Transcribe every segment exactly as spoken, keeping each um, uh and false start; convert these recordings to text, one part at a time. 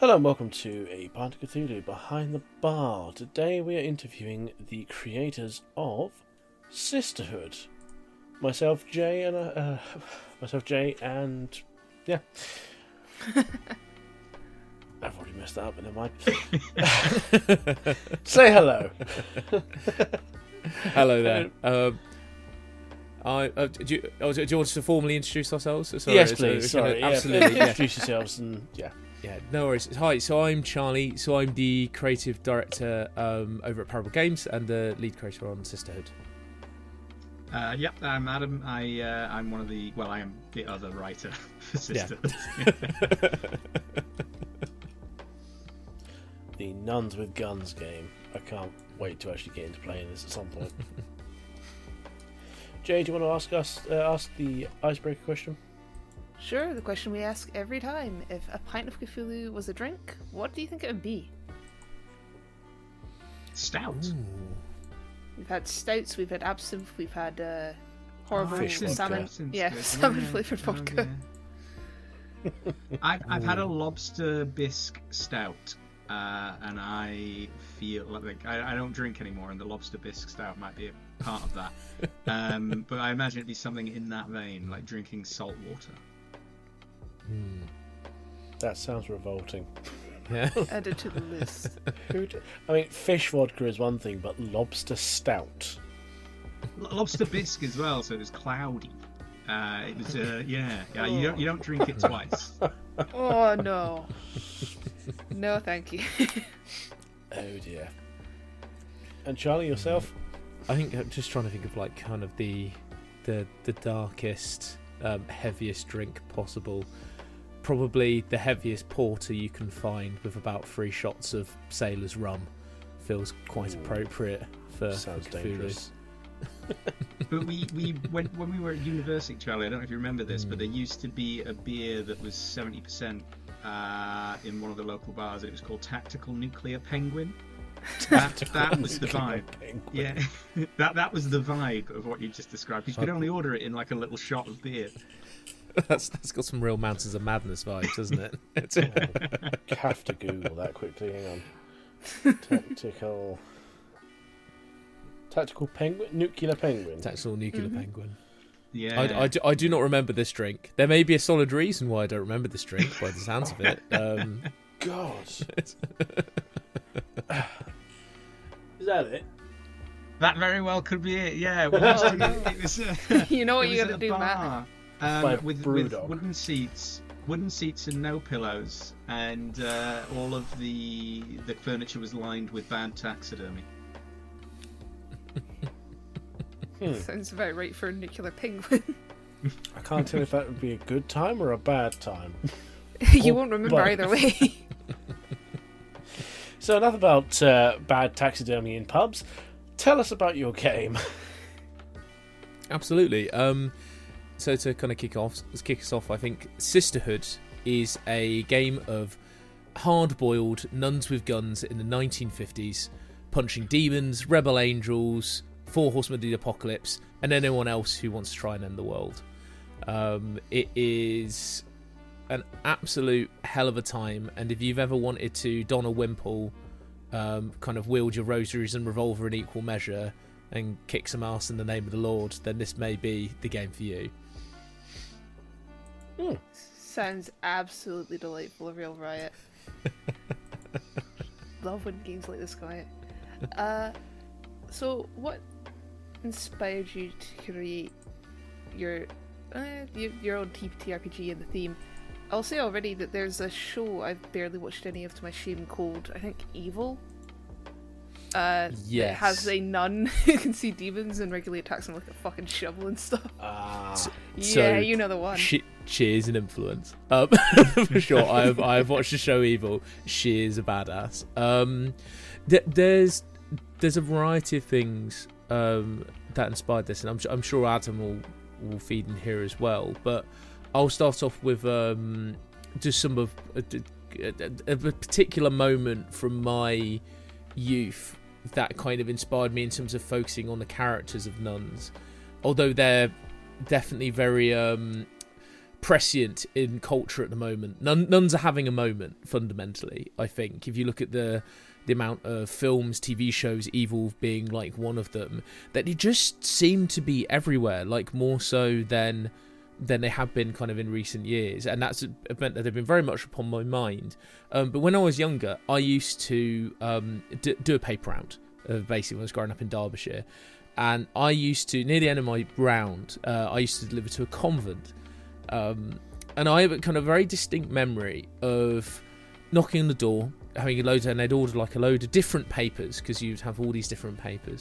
Hello and welcome to a Pint of Cthulhu Behind the Bar. Today we are interviewing the creators of Sisterhood. Myself, Jay, and uh, uh, myself, Jay, and yeah. I've already messed that up, but never mind. Say hello. Hello there. Um, I uh, do, you, oh, do you want us to formally introduce ourselves? Sorry, yes, so- please. so- Sorry, yeah, absolutely. please Yeah. Introduce yourselves and yeah. Yeah, no worries. Hi, so I'm Charlie. So I'm the creative director um, over at Parable Games and the lead creator on Sisterhood. Uh, yep, I'm Adam. I uh, I'm one of the well, I am the other writer for Sisterhood. The Nuns with Guns game. I can't wait to actually get into playing this at some point. Jay, do you want to ask us uh, ask the icebreaker question? Sure, the question we ask every time. If a pint of Cthulhu was a drink, what do you think it would be? Stout. We've had stouts, we've had absinthe, we've had uh, horrible Oh, Fish vodka. salmon. Absinthe's Yeah, good. salmon Yeah. flavoured Oh, vodka. yeah. I've I've had a lobster bisque stout, uh, and I feel like I, I don't drink anymore, and the lobster bisque stout might be a part of that. Um, but I imagine it'd be something in that vein, like drinking salt water. That sounds revolting. Yeah. Added to the list. Who d- I mean, fish vodka is one thing, but lobster stout. L- lobster bisque as well, so it was cloudy. Uh, it was uh, yeah, yeah. You don't you don't drink it twice. Oh no. No, thank you. Oh dear. And Charlie, yourself? I think I'm just trying to think of like kind of the the the darkest, um, heaviest drink possible. Probably the heaviest porter you can find with about three shots of sailor's rum feels quite Ooh. appropriate for Sounds Cthulhu. dangerous. But we, we when, when we were at university, Charlie, I don't know if you remember this, but there used to be a beer that was seventy percent uh, in one of the local bars. It was called Tactical Nuclear Penguin. That, that was the vibe. Yeah, that that was the vibe of what you just described. You could only order it in like a little shot of beer. that's that's got some real Mountains of Madness vibes, doesn't it? It's, I have to Google that quickly. Hang on. Tactical. Tactical penguin, nuclear penguin. Tactical Nuclear Mhm. Penguin. Yeah, I, I, do, I do not remember this drink. There may be a solid reason why I don't remember this drink by the sounds of it. Um, God. Is that it? that very well could be it. Yeah, we used to- it was. Uh, You know what it you was gotta at a do, Matt. bar, By Um, with, with Brewdog. wooden seats, wooden seats and no pillows, and uh, all of the the furniture was lined with bad taxidermy. Hmm. Sounds about right for a nuclear penguin. I can't tell if that would be a good time or a bad time. You Or won't remember both. either way. So enough about uh, bad taxidermy in pubs. Tell us about your game. Absolutely. Um, so to kind of kick off, let's kick us off. I think Sisterhood is a game of hard-boiled nuns with guns in the nineteen fifties, punching demons, rebel angels, four horsemen of the apocalypse, and anyone else who wants to try and end the world. Um, it is an absolute hell of a time, and if you've ever wanted to don a wimple, um, kind of wield your rosaries and revolver in equal measure, and kick some ass in the name of the Lord, then this may be the game for you. Hmm. Sounds absolutely delightful, a real riot. Love when games like this go out. Uh, so what inspired you to create your uh, your, your own T T R P G and the theme? I'll say already that there's a show I've barely watched any of to my shame called, I think, Evil. Uh, It Yes. has a nun who can see demons and regularly attacks them with a fucking shovel and stuff. Ah, So- Yeah, you know the one. She, she is an influence. Um, for sure. I have, I have watched the show Evil. She is a badass. Um, th- there's there's a variety of things um, that inspired this, and I'm, I'm sure Adam will, will feed in here as well. But I'll start off with um, just some of a, a, a particular moment from my youth that kind of inspired me in terms of focusing on the characters of nuns, although they're definitely very um, prescient in culture at the moment. Nun, nuns are having a moment, fundamentally, I think. If you look at the the amount of films, T V shows, Evil being like one of them, that they just seem to be everywhere, like more so than than they have been kind of in recent years, and that's meant that they've been very much upon my mind. Um, but when I was younger, I used to um, do, do a paper round, uh, basically when I was growing up in Derbyshire, and I used to, near the end of my round, uh, I used to deliver to a convent, um, and I have a kind of very distinct memory of knocking on the door, having a load, and they'd order like a load of different papers, because you'd have all these different papers,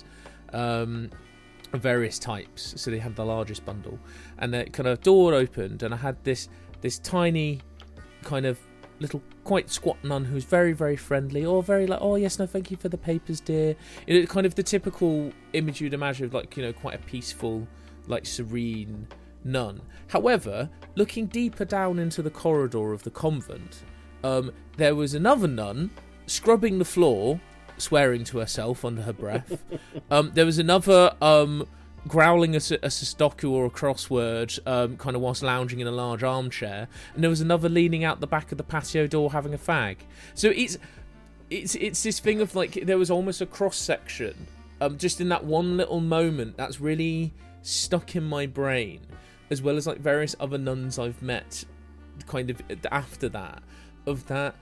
um, of various types. So they had the largest bundle, and the kind of door opened, and I had this this tiny kind of little quite squat nun who was very very friendly, or very like, oh yes, no thank you for the papers dear, you know, kind of the typical image you'd imagine of like, you know, quite a peaceful, like serene nun. However, looking deeper down into the corridor of the convent, um, there was another nun scrubbing the floor, swearing to herself under her breath. Um, there was another um, growling a, a Sudoku or a crossword, um, kind of whilst lounging in a large armchair, and there was another leaning out the back of the patio door having a fag. So it's it's it's this thing of like, there was almost a cross section, um, just in that one little moment that's really stuck in my brain, as well as like various other nuns I've met, kind of after that, of that.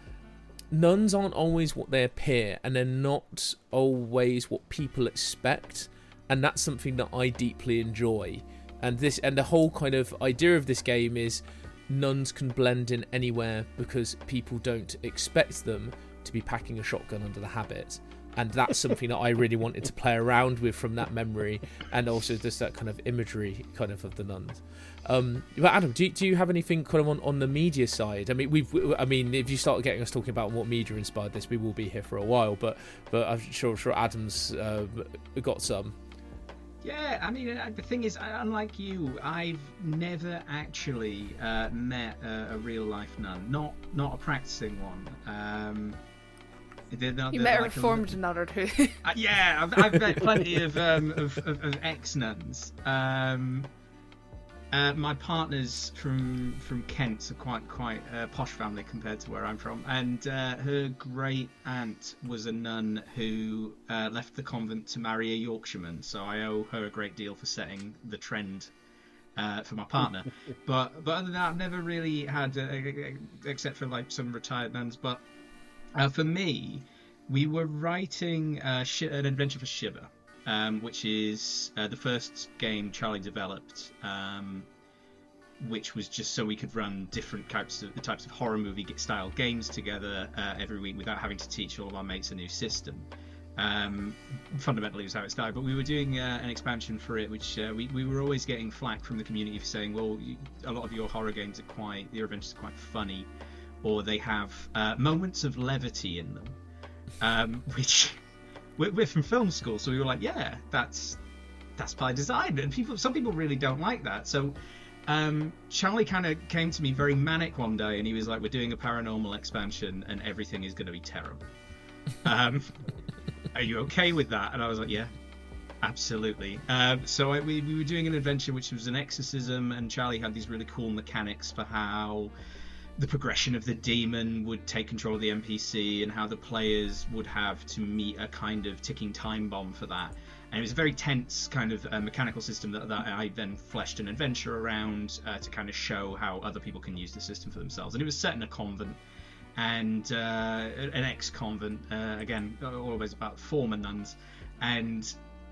Nuns aren't always what they appear, and they're not always what people expect, and that's something that I deeply enjoy. And this, and the whole kind of idea of this game is nuns can blend in anywhere because people don't expect them to be packing a shotgun under the habit. And that's something that I really wanted to play around with from that memory, and also just that kind of imagery kind of of the nuns. Um, but Adam, do you, do you have anything kind of on, on the media side? I mean, we've, I mean, if you start getting us talking about what media inspired this, we will be here for a while. But but I'm sure sure Adam's uh, got some. Yeah, I mean, the thing is, unlike you, I've never actually uh, met a, a real life nun, not not a practicing one. Um, They're not, you they're met a like reformed nun or two. uh, yeah, I've, I've met plenty of, um, of, of, of ex-nuns. Um, uh, my partner's from from Kent, so quite quite a posh family compared to where I'm from. And uh, her great aunt was a nun who uh, left the convent to marry a Yorkshireman. So I owe her a great deal for setting the trend uh, for my partner. but but other than that, I've never really had, uh, except for like some retired nuns. But Uh, for me, we were writing uh, Sh- an adventure for Shiver, um, which is uh, the first game Charlie developed, um, which was just so we could run different types of the types of horror movie style games together uh, every week without having to teach all of our mates a new system. Um, fundamentally, was how it started. But we were doing uh, an expansion for it, which uh, we we were always getting flack from the community for saying, well, you, a lot of your horror games are quite, your adventures are quite funny, or they have uh, moments of levity in them, um, which we're, we're from film school, so we were like, yeah, that's that's by design, and people, some people really don't like that. So um, Charlie kind of came to me very manic one day, and he was like, we're doing a paranormal expansion, and everything is going to be terrible. Um, are you okay with that? And I was like, yeah, absolutely. Um, so I, we, we were doing an adventure which was an exorcism, and Charlie had these really cool mechanics for how the progression of the demon would take control of the N P C, and how the players would have to meet a kind of ticking time bomb for that. And it was a very tense kind of uh, mechanical system that, that I then fleshed an adventure around uh, to kind of show how other people can use the system for themselves. And it was set in a convent, and uh, an ex-convent, uh, again, always about former nuns, and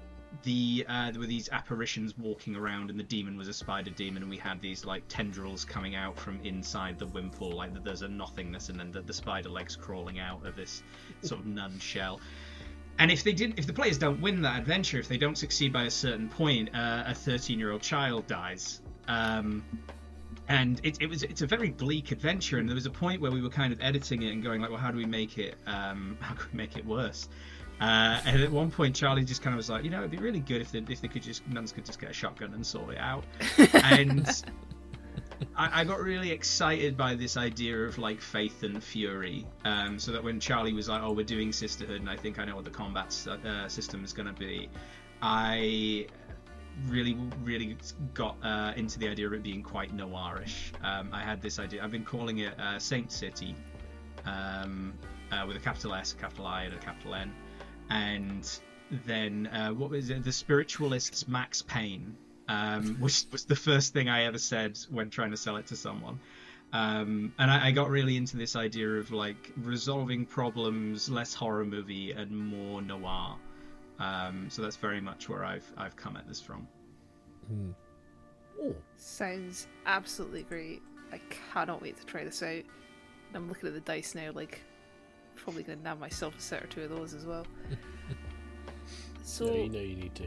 the uh, there were these apparitions walking around, and the demon was a spider demon, and we had these like tendrils coming out from inside the wimple, like that there's a nothingness, and then the, the spider legs crawling out of this sort of nun shell. And if they didn't, if the players don't win that adventure, if they don't succeed by a certain point, uh, a thirteen-year-old child dies. Um, and it, it was it's a very bleak adventure, and there was a point where we were kind of editing it and going like, well, how do we make it? Um, how can we make it worse? Uh, and at one point, Charlie just kind of was like, you know, it'd be really good if they, if they could just, nuns could just get a shotgun and sort it out. And I, I got really excited by this idea of like faith and fury. Um, so that when Charlie was like, oh, we're doing Sisterhood, and I think I know what the combat uh, system is going to be, I really, really got uh, into the idea of it being quite noirish. Um, I had this idea. I've been calling it uh, Saint City, um, uh, with a capital S, a capital I, and a capital N, and then uh, what was it? The Spiritualist's Max Payne, um, which was the first thing I ever said when trying to sell it to someone. Um, and I, I got really into this idea of like resolving problems, less horror movie and more noir. Um, so that's very much where I've I've come at this from. Mm. Oh, Sounds absolutely great. I cannot wait to try this out. I'm looking at the dice now, like probably gonna nab myself a set or two of those as well. So no, you know you need to.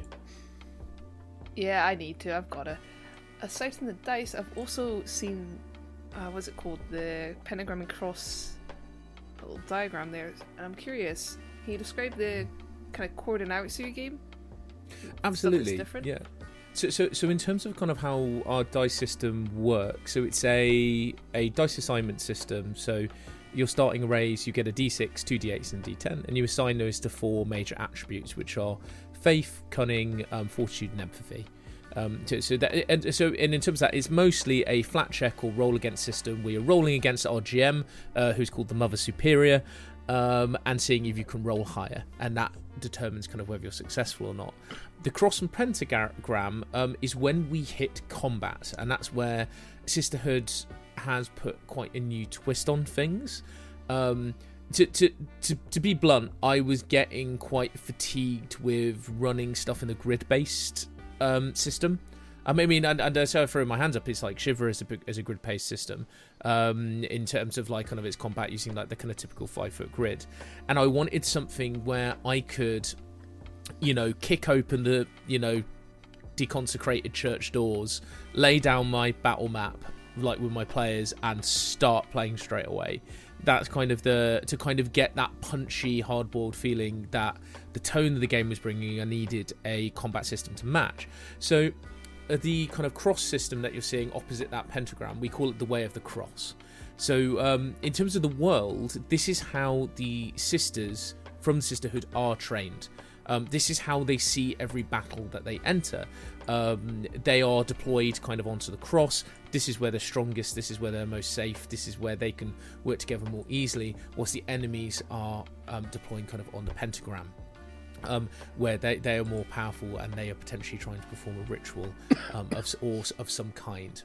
yeah, I need to. I've got to. Aside from the dice, I've also seen, uh, what's it called, the pentagram and cross little diagram there, and I'm curious. Can you describe the kind of cord and Outsu game? Absolutely, different? yeah. So, so, so in terms of kind of how our dice system works, so it's a a dice assignment system. So you're starting arrays, you get a d six, two d eights, and d ten, and you assign those to four major attributes, which are faith, cunning, um, fortitude, and empathy. Um, so, so that, and so, and in terms of that, it's mostly a flat check or roll against system where you're rolling against our G M, uh, who's called the Mother Superior, um, and seeing if you can roll higher, and that determines kind of whether you're successful or not. The cross and pentagram um, is when we hit combat, and that's where Sisterhood has put quite a new twist on things. Um, to, to to to be blunt, I was getting quite fatigued with running stuff in the grid-based um, system. I mean, and, and so I throw my hands up. It's like Shiver is a is a grid-based system um, in terms of like kind of its combat using like the kind of typical five-foot grid, and I wanted something where I could, you know, kick open the you know deconsecrated church doors, lay down my battle map like with my players, and start playing straight away. That's kind of the to kind of get that punchy, hard-boiled feeling that the tone of the game was bringing. I needed a combat system to match. So the kind of cross system that you're seeing opposite that pentagram, we call it the Way of the Cross. So um, in terms of the world, this is how the sisters from the Sisterhood are trained. Um, this is how they see every battle that they enter. Um, they are deployed kind of onto the cross. This is where they're strongest. This is where they're most safe. This is where they can work together more easily. Whilst the enemies are um, deploying kind of on the pentagram. Um, where they, they are more powerful and they are potentially trying to perform a ritual um, of or of some kind.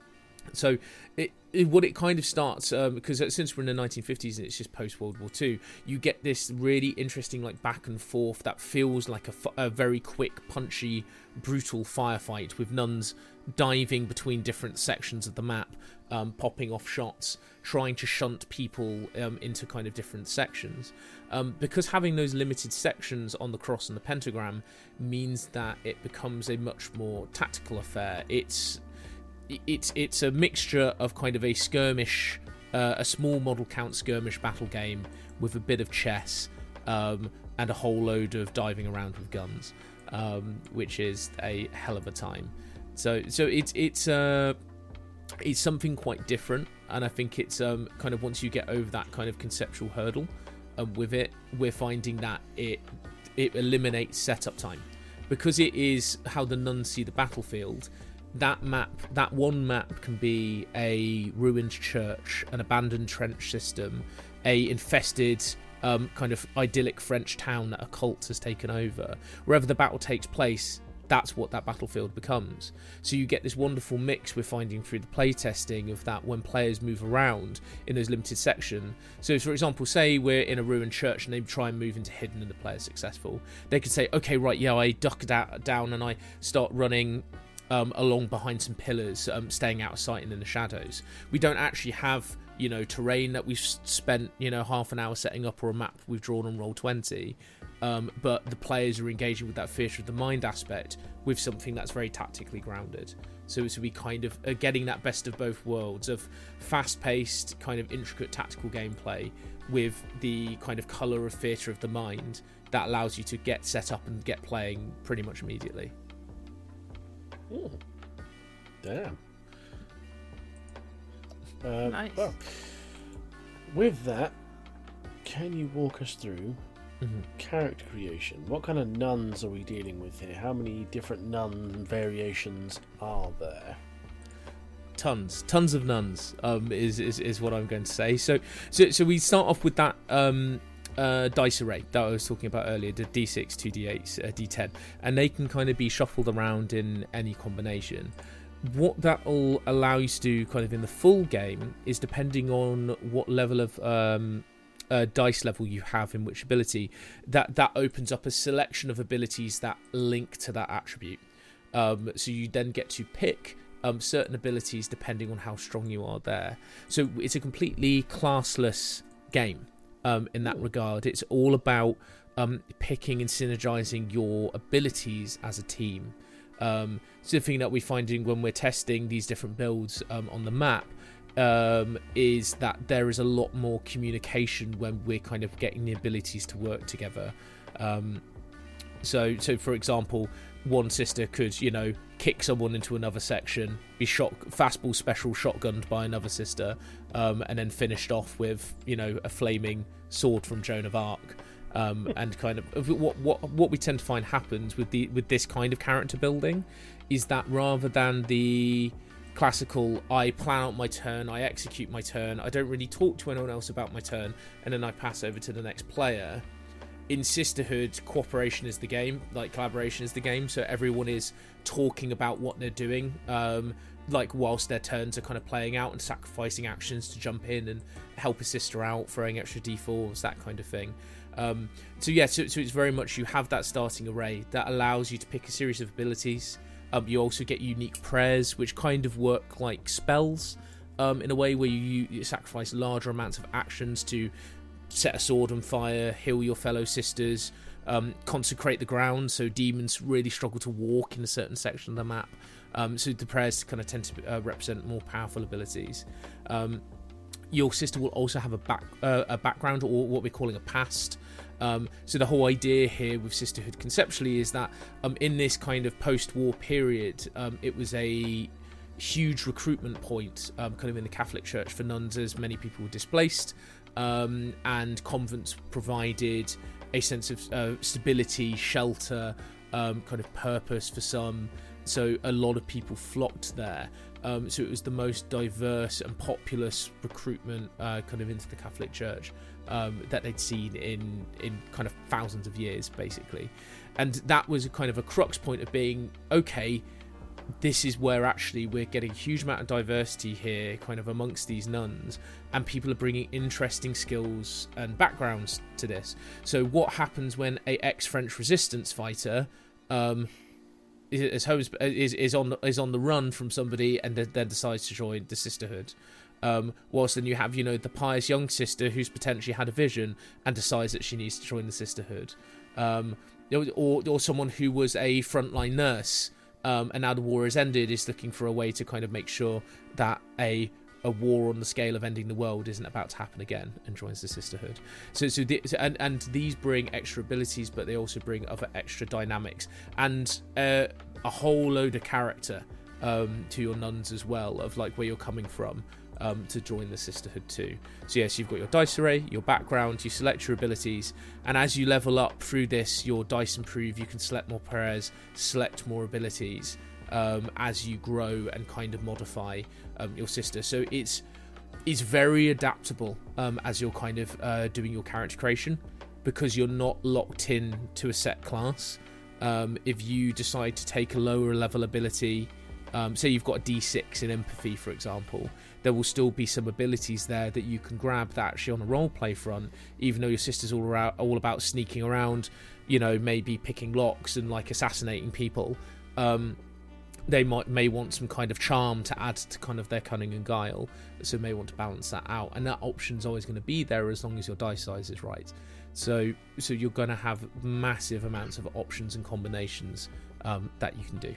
So it, it, what it kind of starts, um, because since we're in the nineteen fifties and it's just post-World War Two, you get this really interesting like back and forth that feels like a, a very quick, punchy, brutal firefight with nuns diving between different sections of the map, um, popping off shots, trying to shunt people um, into kind of different sections. Um, because having those limited sections on the cross and the pentagram means that it becomes a much more tactical affair. It's it's it's a mixture of kind of a skirmish, uh, a small model count skirmish battle game with a bit of chess um, and a whole load of diving around with guns, um, which is a hell of a time. So so it's it's uh, it's something quite different, and I think it's um, kind of once you get over that kind of conceptual hurdle um, with it, we're finding that it it eliminates setup time because it is how the nuns see the battlefield. That map, that one map can be a ruined church, an abandoned trench system, a infested um, kind of idyllic French town that a cult has taken over. Wherever the battle takes place, that's what that battlefield becomes. So you get this wonderful mix we're finding through the playtesting of that when players move around in those limited sections. So for example, say we're in a ruined church and they try and move into hidden and the player's successful. They could say, okay, right, yeah, I duck down and I start running Um, along behind some pillars, um, staying out of sight and in the shadows. We don't actually have, you know, terrain that we've spent, you know, half an hour setting up or a map we've drawn on Roll twenty, um, but the players are engaging with that theatre of the mind aspect with something that's very tactically grounded. So, so we kind of are getting that best of both worlds of fast-paced, kind of intricate tactical gameplay with the kind of colour of theatre of the mind that allows you to get set up and get playing pretty much immediately. Oh, damn. Uh, Nice. Well, with that, can you walk us through Mm-hmm. character creation. What kind of nuns are we dealing with here? How many different nun variations are there? Tons, tons of nuns um, is, is is what I'm going to say. So, so, so we start off with that um, uh, dice array that I was talking about earlier, the D six, two D eight, uh, D ten, and they can kind of be shuffled around in any combination. What that will allow you to do, kind of in the full game, is depending on what level of um, uh, dice level you have in which ability, that that opens up a selection of abilities that link to that attribute. Um, so you then get to pick Um, certain abilities depending on how strong you are there. So it's a completely classless game um, in that regard. It's all about um, picking and synergizing your abilities as a team. Um, so the thing that we're finding when we're testing these different builds um, on the map um, is that there is a lot more communication when we're kind of getting the abilities to work together. Um, so, so for example, one sister could, you know, kick someone into another section, be shot, fastball special shotgunned by another sister, um, and then finished off with, you know, a flaming sword from Joan of Arc. Um, and kind of what what what we tend to find happens with the with this kind of character building is that rather than the classical, I plan out my turn, I execute my turn, I don't really talk to anyone else about my turn, and then I pass over to the next player. In Sisterhood, cooperation is the game, like collaboration is the game, so everyone is talking about what they're doing, um, like whilst their turns are kind of playing out and sacrificing actions to jump in and help a sister out, throwing extra d fours, that kind of thing. Um, so yeah, so, so it's very much you have that starting array that allows you to pick a series of abilities. Um, you also get unique prayers, which kind of work like spells, um, in a way where you, you sacrifice larger amounts of actions to set a sword on fire, heal your fellow sisters, um, consecrate the ground, so demons really struggle to walk in a certain section of the map. Um, so the prayers kind of tend to uh, represent more powerful abilities. Um, your sister will also have a back uh, a background, or what we're calling a past. Um, so the whole idea here with Sisterhood conceptually is that um, in this kind of post-war period, um, it was a huge recruitment point um, kind of in the Catholic Church for nuns, as many people were displaced. Um, and convents provided a sense of uh, stability, shelter, um, kind of purpose for some. So a lot of people flocked there. Um, so it was the most diverse and populous recruitment uh, kind of into the Catholic Church um, that they'd seen in, in kind of thousands of years, basically. And that was a kind of a crux point of being, okay, this is where actually we're getting a huge amount of diversity here kind of amongst these nuns, and people are bringing interesting skills and backgrounds to this. So what happens when a ex-French resistance fighter um, is, is, is, on, is on the run from somebody and then decides to join the Sisterhood? Um, whilst then you have, you know, the pious young sister who's potentially had a vision and decides that she needs to join the Sisterhood. Um, or, or someone who was a frontline nurse Um, and now the war has ended, is looking for a way to kind of make sure that a a war on the scale of ending the world isn't about to happen again, and joins the Sisterhood. So, so, the, so and and these bring extra abilities, but they also bring other extra dynamics and uh, a whole load of character um, to your nuns as well, of like where you're coming from um, to join the Sisterhood too. So yes, you've got your dice array, your background, you select your abilities, and as you level up through this, your dice improve. You can select more prayers, select more abilities um, as you grow and kind of modify um, your sister. So it's it's very adaptable um, as you're kind of uh, doing your character creation, because you're not locked in to a set class. Um, if you decide to take a lower level ability, um, say you've got a D six in empathy, for example, there will still be some abilities there that you can grab that actually on a roleplay front, even though your sister's all around, all about sneaking around, you know, maybe picking locks and like assassinating people. Um, they might may want some kind of charm to add to kind of their cunning and guile, so may want to balance that out, and that option's always going to be there as long as your dice size is right. So, so you're going to have massive amounts of options and combinations um, that you can do.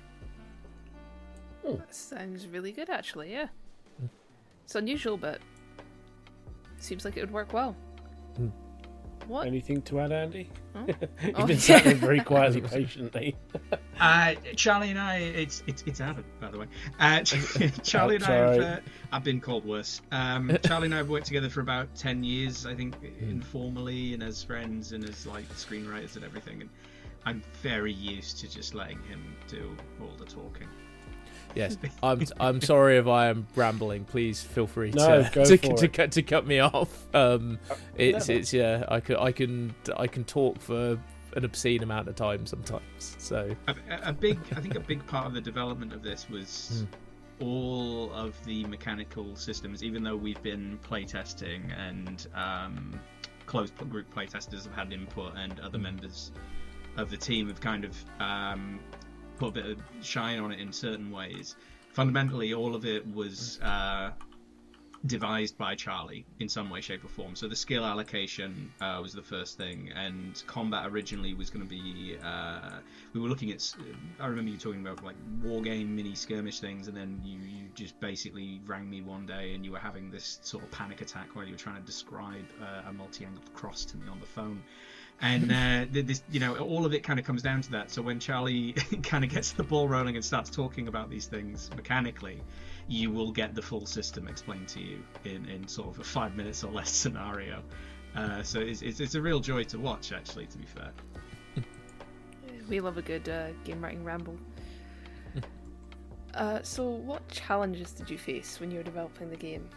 That sounds really good, actually. Yeah. It's unusual, but seems like it would work well. Mm. What? Anything to add, Andy? Oh. You've Oh, been sat yeah. there very quietly, patiently. Uh, Charlie and I, it's it's it's Adam, by the way. Uh, Charlie and I Sorry. have, uh, I've been called worse. Um, Charlie and I have worked together for about ten years, I think, informally and as friends and as like screenwriters and everything. And I'm very used to just letting him do all the talking. Yes, I'm. I'm sorry if I am rambling. Please feel free No, to go to, for to it. cut to cut me off. Um, it's never. it's yeah. I could I can I can talk for an obscene amount of time sometimes. So A, a big, I think, a big part of the development of this was all of the mechanical systems. Even though we've been playtesting and um, closed group playtesters have had input, and other members of the team have kind of um, put a bit of shine on it in certain ways. Fundamentally, all of it was uh, devised by Charlie in some way, shape, or form. So the skill allocation uh, was the first thing, and combat originally was going to be. Uh, we were looking at. I remember you talking about like war game mini skirmish things, and then you, you just basically rang me one day, and you were having this sort of panic attack where you were trying to describe uh, a multi-angled cross to me on the phone. And uh, this, you know, all of it kind of comes down to that. So when Charlie kind of gets the ball rolling and starts talking about these things mechanically, you will get the full system explained to you in, in sort of a five minutes or less scenario. Uh, so it's, it's it's a real joy to watch, actually, to be fair. We love a good uh, game writing ramble. uh, so, what challenges did you face when you were developing the game?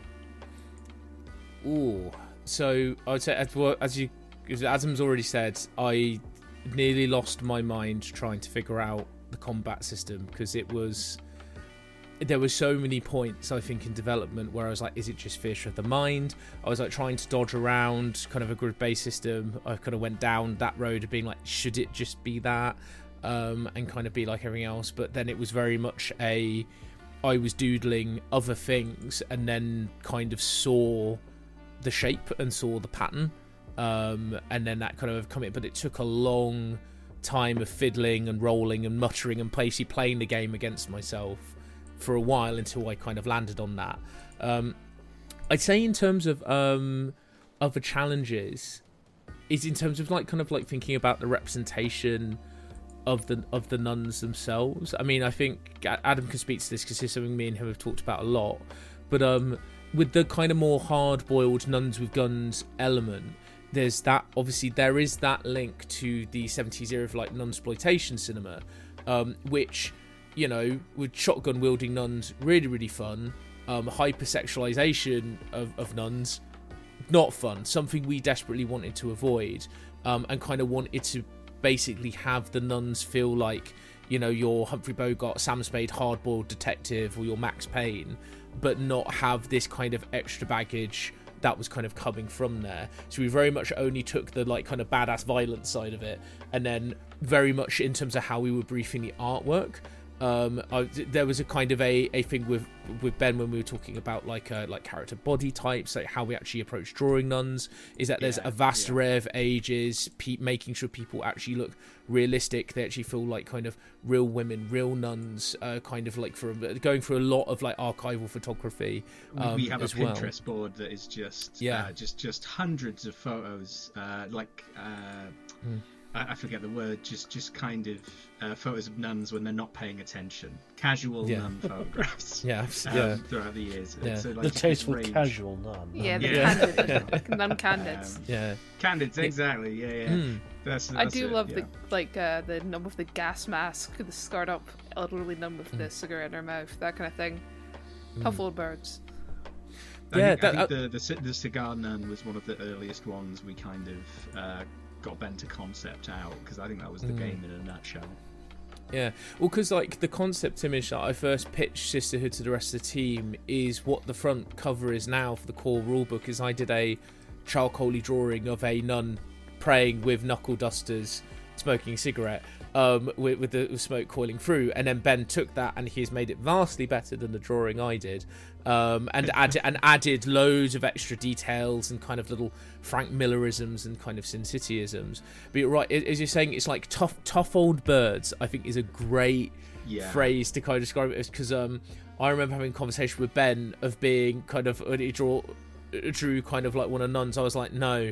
ooh, so I would say as well as you. As Adam's already said, I nearly lost my mind trying to figure out the combat system, because it was there were so many points I think in development where I was like, is it just Theatre of the Mind? I was like trying to dodge around kind of a grid-based system. I kind of went down that road of being like, should it just be that, um, and kind of be like everything else? But then it was very much a I was doodling other things and then kind of saw the shape and saw the pattern. Um, and then that kind of come in, but it took a long time of fiddling and rolling and muttering and basically playing the game against myself for a while until I kind of landed on that. Um, I'd say in terms of um, other challenges, is in terms of like kind of like thinking about the representation of the of the nuns themselves. I mean, I think Adam can speak to this because it's something me and him have talked about a lot. But um, with the kind of more hard-boiled nuns with guns element, there's that, obviously there is that link to the seventies era of like nunsploitation cinema, um, which, you know, with shotgun wielding nuns, really, really fun. Um, hypersexualization of, of nuns, not fun. Something we desperately wanted to avoid, um, and kind of wanted to basically have the nuns feel like, you know, your Humphrey Bogart, Sam Spade, hard-boiled detective, or your Max Payne, but not have this kind of extra baggage that was kind of coming from there. So we very much only took the like kind of badass violence side of it, and then very much in terms of how we were briefing the artwork, um I, there was a kind of a, a thing with with Ben when we were talking about like uh, like character body types, like how we actually approach drawing nuns, is that there's Yeah, a vast yeah. array of ages, pe- making sure people actually look realistic, they actually feel like kind of real women, real nuns, uh, kind of like for going through a lot of like archival photography, um, we have a as well. Pinterest board that is just Yeah. uh, just just hundreds of photos, uh, like uh, Mm. I, I forget the word, just just kind of uh, photos of nuns when they're not paying attention, casual Yeah. nun photographs. Yeah, um, yeah. throughout the years. Yeah. So, like, The this tasteful range. casual nun. Yeah, the Yeah. candid, like, non-candids. Um, Yeah. Candids, exactly. Yeah, yeah. Mm. That's, I that's do it, love yeah. the like uh, the nun with the gas mask, the scarred up elderly nun with Mm. the cigarette in her mouth, that kind of thing. Puffle of birds. I Yeah, think, that- I think uh, the, the ci- the cigar nun was one of the earliest ones we kind of uh, got Ben to concept out, because I think that was the Mm. game in a nutshell. Yeah, well, because like the concept image that I first pitched Sisterhood to the rest of the team is what the front cover is now for the core rulebook. Is I did a charcoaly drawing of a nun praying with knuckle dusters, smoking a cigarette, um, with, with the smoke coiling through, and then Ben took that and he's made it vastly better than the drawing I did, um, and added and added loads of extra details and kind of little Frank Millerisms and kind of Sin Cityisms. But you're right, as you're saying, it's like tough, tough old birds. I think is a great Yeah. phrase to kind of describe it, because um, I remember having a conversation with Ben of being kind of when he draw drew kind of like one of nuns. I was like, no,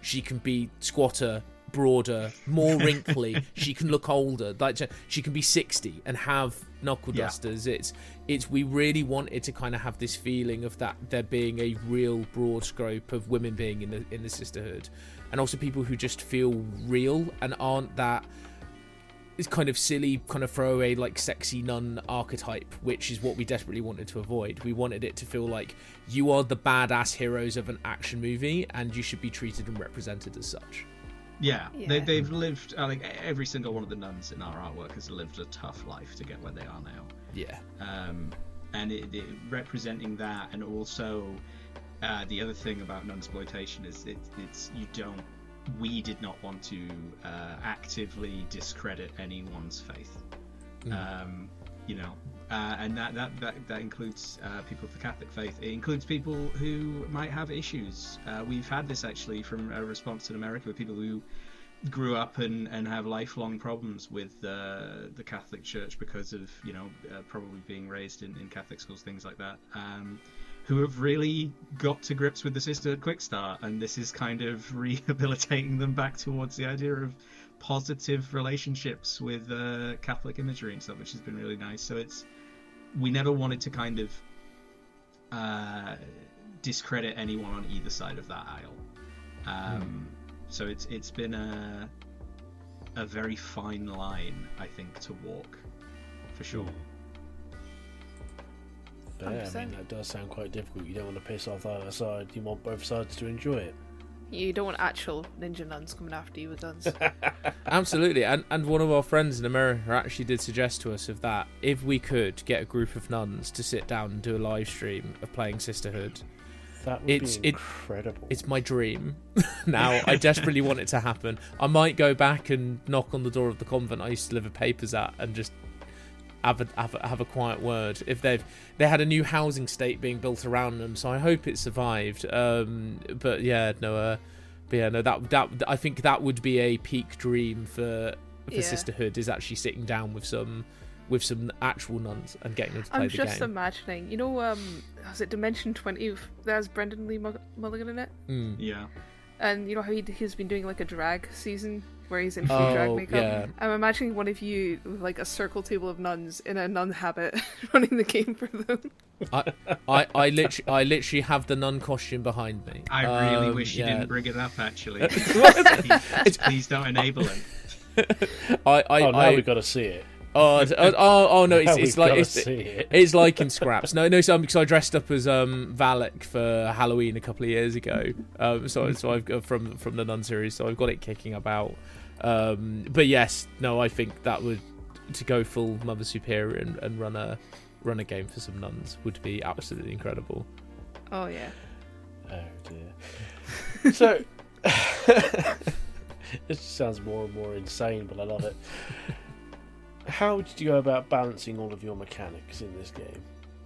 she can be squatter, broader, more wrinkly. She can look older. Like she can be sixty and have knuckle Yeah. dusters. It's it's we really wanted to kind of have this feeling of that there being a real broad scope of women being in the in the sisterhood, and also people who just feel real and aren't that. It's kind of silly, kind of throwaway, like sexy nun archetype, which is what we desperately wanted to avoid. We wanted it to feel like you are the badass heroes of an action movie, and you should be treated and represented as such. Yeah, Yeah. They, they've lived. I think every single one of the nuns in our artwork has lived a tough life to get where they are now. Yeah. Um, and it, it, representing that, and also uh, the other thing about nunsploitation is it, it's you don't. We did not want to uh, actively discredit anyone's faith. Mm. Um, you know, uh, and that that that, that includes uh, people of the Catholic faith. It includes people who might have issues. Uh, we've had this actually from a response in America with people who grew up and, and have lifelong problems with uh, the Catholic Church because of, you know, uh, probably being raised in, in Catholic schools, things like that, um, who have really got to grips with the Sisterhood Quick Start, and this is kind of rehabilitating them back towards the idea of positive relationships with uh, Catholic imagery and stuff, which has been really nice. So it's we never wanted to kind of uh, discredit anyone on either side of that aisle. Um, mm. So it's it's been a a very fine line, I think, to walk, for sure. But yeah, I mean, that does sound quite difficult. You don't want to piss off either side. You want both sides to enjoy it. You don't want actual ninja nuns coming after you with guns. Absolutely, and and one of our friends in America actually did suggest to us of that if we could get a group of nuns to sit down and do a live stream of playing Sisterhood. That would it's, be incredible. It, it's my dream. Now, I desperately want it to happen. I might go back and knock on the door of the convent I used to deliver papers at and just have a, have a, have a quiet word. If they've they had a new housing estate being built around them, so I hope it survived. Um, but yeah, no, uh, but yeah, no, that that I think that would be a peak dream for for Yeah. Sisterhood, is actually sitting down with some with some actual nuns and getting them to play I'm the just game. imagining, you know, um, was it Dimension twenty? That has Brendan Lee Mul- Mulligan in it, Mm. Yeah. and you know how he, he's been doing like a drag season where he's in full Oh, drag makeup. yeah. I'm imagining one of you with like a circle table of nuns in a nun habit running the game for them. I, I, I literally, I literally have the nun costume behind me. I really Um, wish you yeah. didn't bring it up, actually. please, please don't enable it. I, I, oh, now I, we've got to see it. Oh, it's- oh, oh, oh no! It's, Now it's we've like gotta it's, see it. it's like in Scraps. No, no, so because I dressed up as um Valak for Halloween a couple of years ago. Um, so so I've got from from the Nun series, so I've got it kicking about. Um, but yes, no, I think that would to go full Mother Superior and, and run a run a game for some nuns would be absolutely incredible. Oh yeah. Oh dear. So, this sounds more and more insane, but I love it. How did you go about balancing all of your mechanics in this game?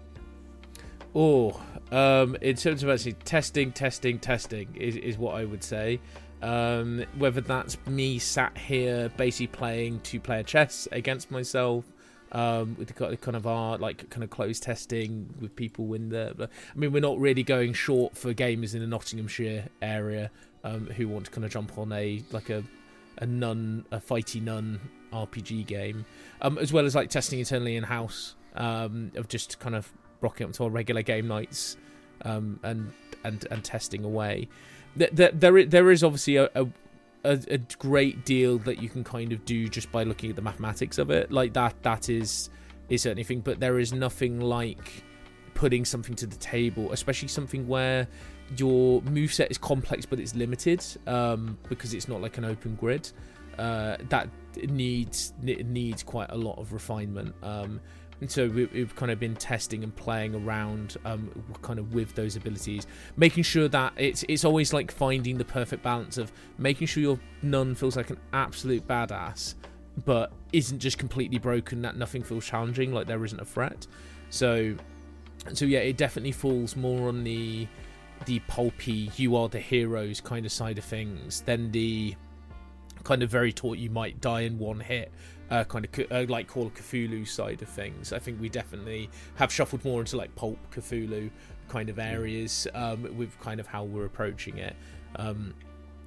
Oh, um, in terms of actually testing, testing, testing is, is what I would say. Um, whether that's me sat here basically playing two-player chess against myself, um, with the kind of our like kind of closed testing with people in the. I mean, we're not really going short for gamers in the Nottinghamshire area um, who want to kind of jump on a like a a nun, a fighty nun R P G game, um, as well as like testing internally in house um, of just kind of rocking up to our regular game nights um, and and and testing away. There, there, there is obviously a, a a great deal that you can kind of do just by looking at the mathematics of it. Like that, that is is certainly a thing. But there is nothing like putting something to the table, especially something where your moveset is complex but it's limited um, because it's not like an open grid. Uh, that needs it needs quite a lot of refinement. Um, and so we, we've kind of been testing and playing around um, kind of with those abilities, making sure that it's it's always like finding the perfect balance of making sure your nun feels like an absolute badass, but isn't just completely broken, that nothing feels challenging, like there isn't a threat. So, so yeah, it definitely falls more on the the pulpy, you are the heroes kind of side of things than the kind of very taught you might die in one hit uh, kind of uh, like Call of Cthulhu side of things. I think we definitely have shuffled more into like pulp Cthulhu kind of areas um, with kind of how we're approaching it. Um,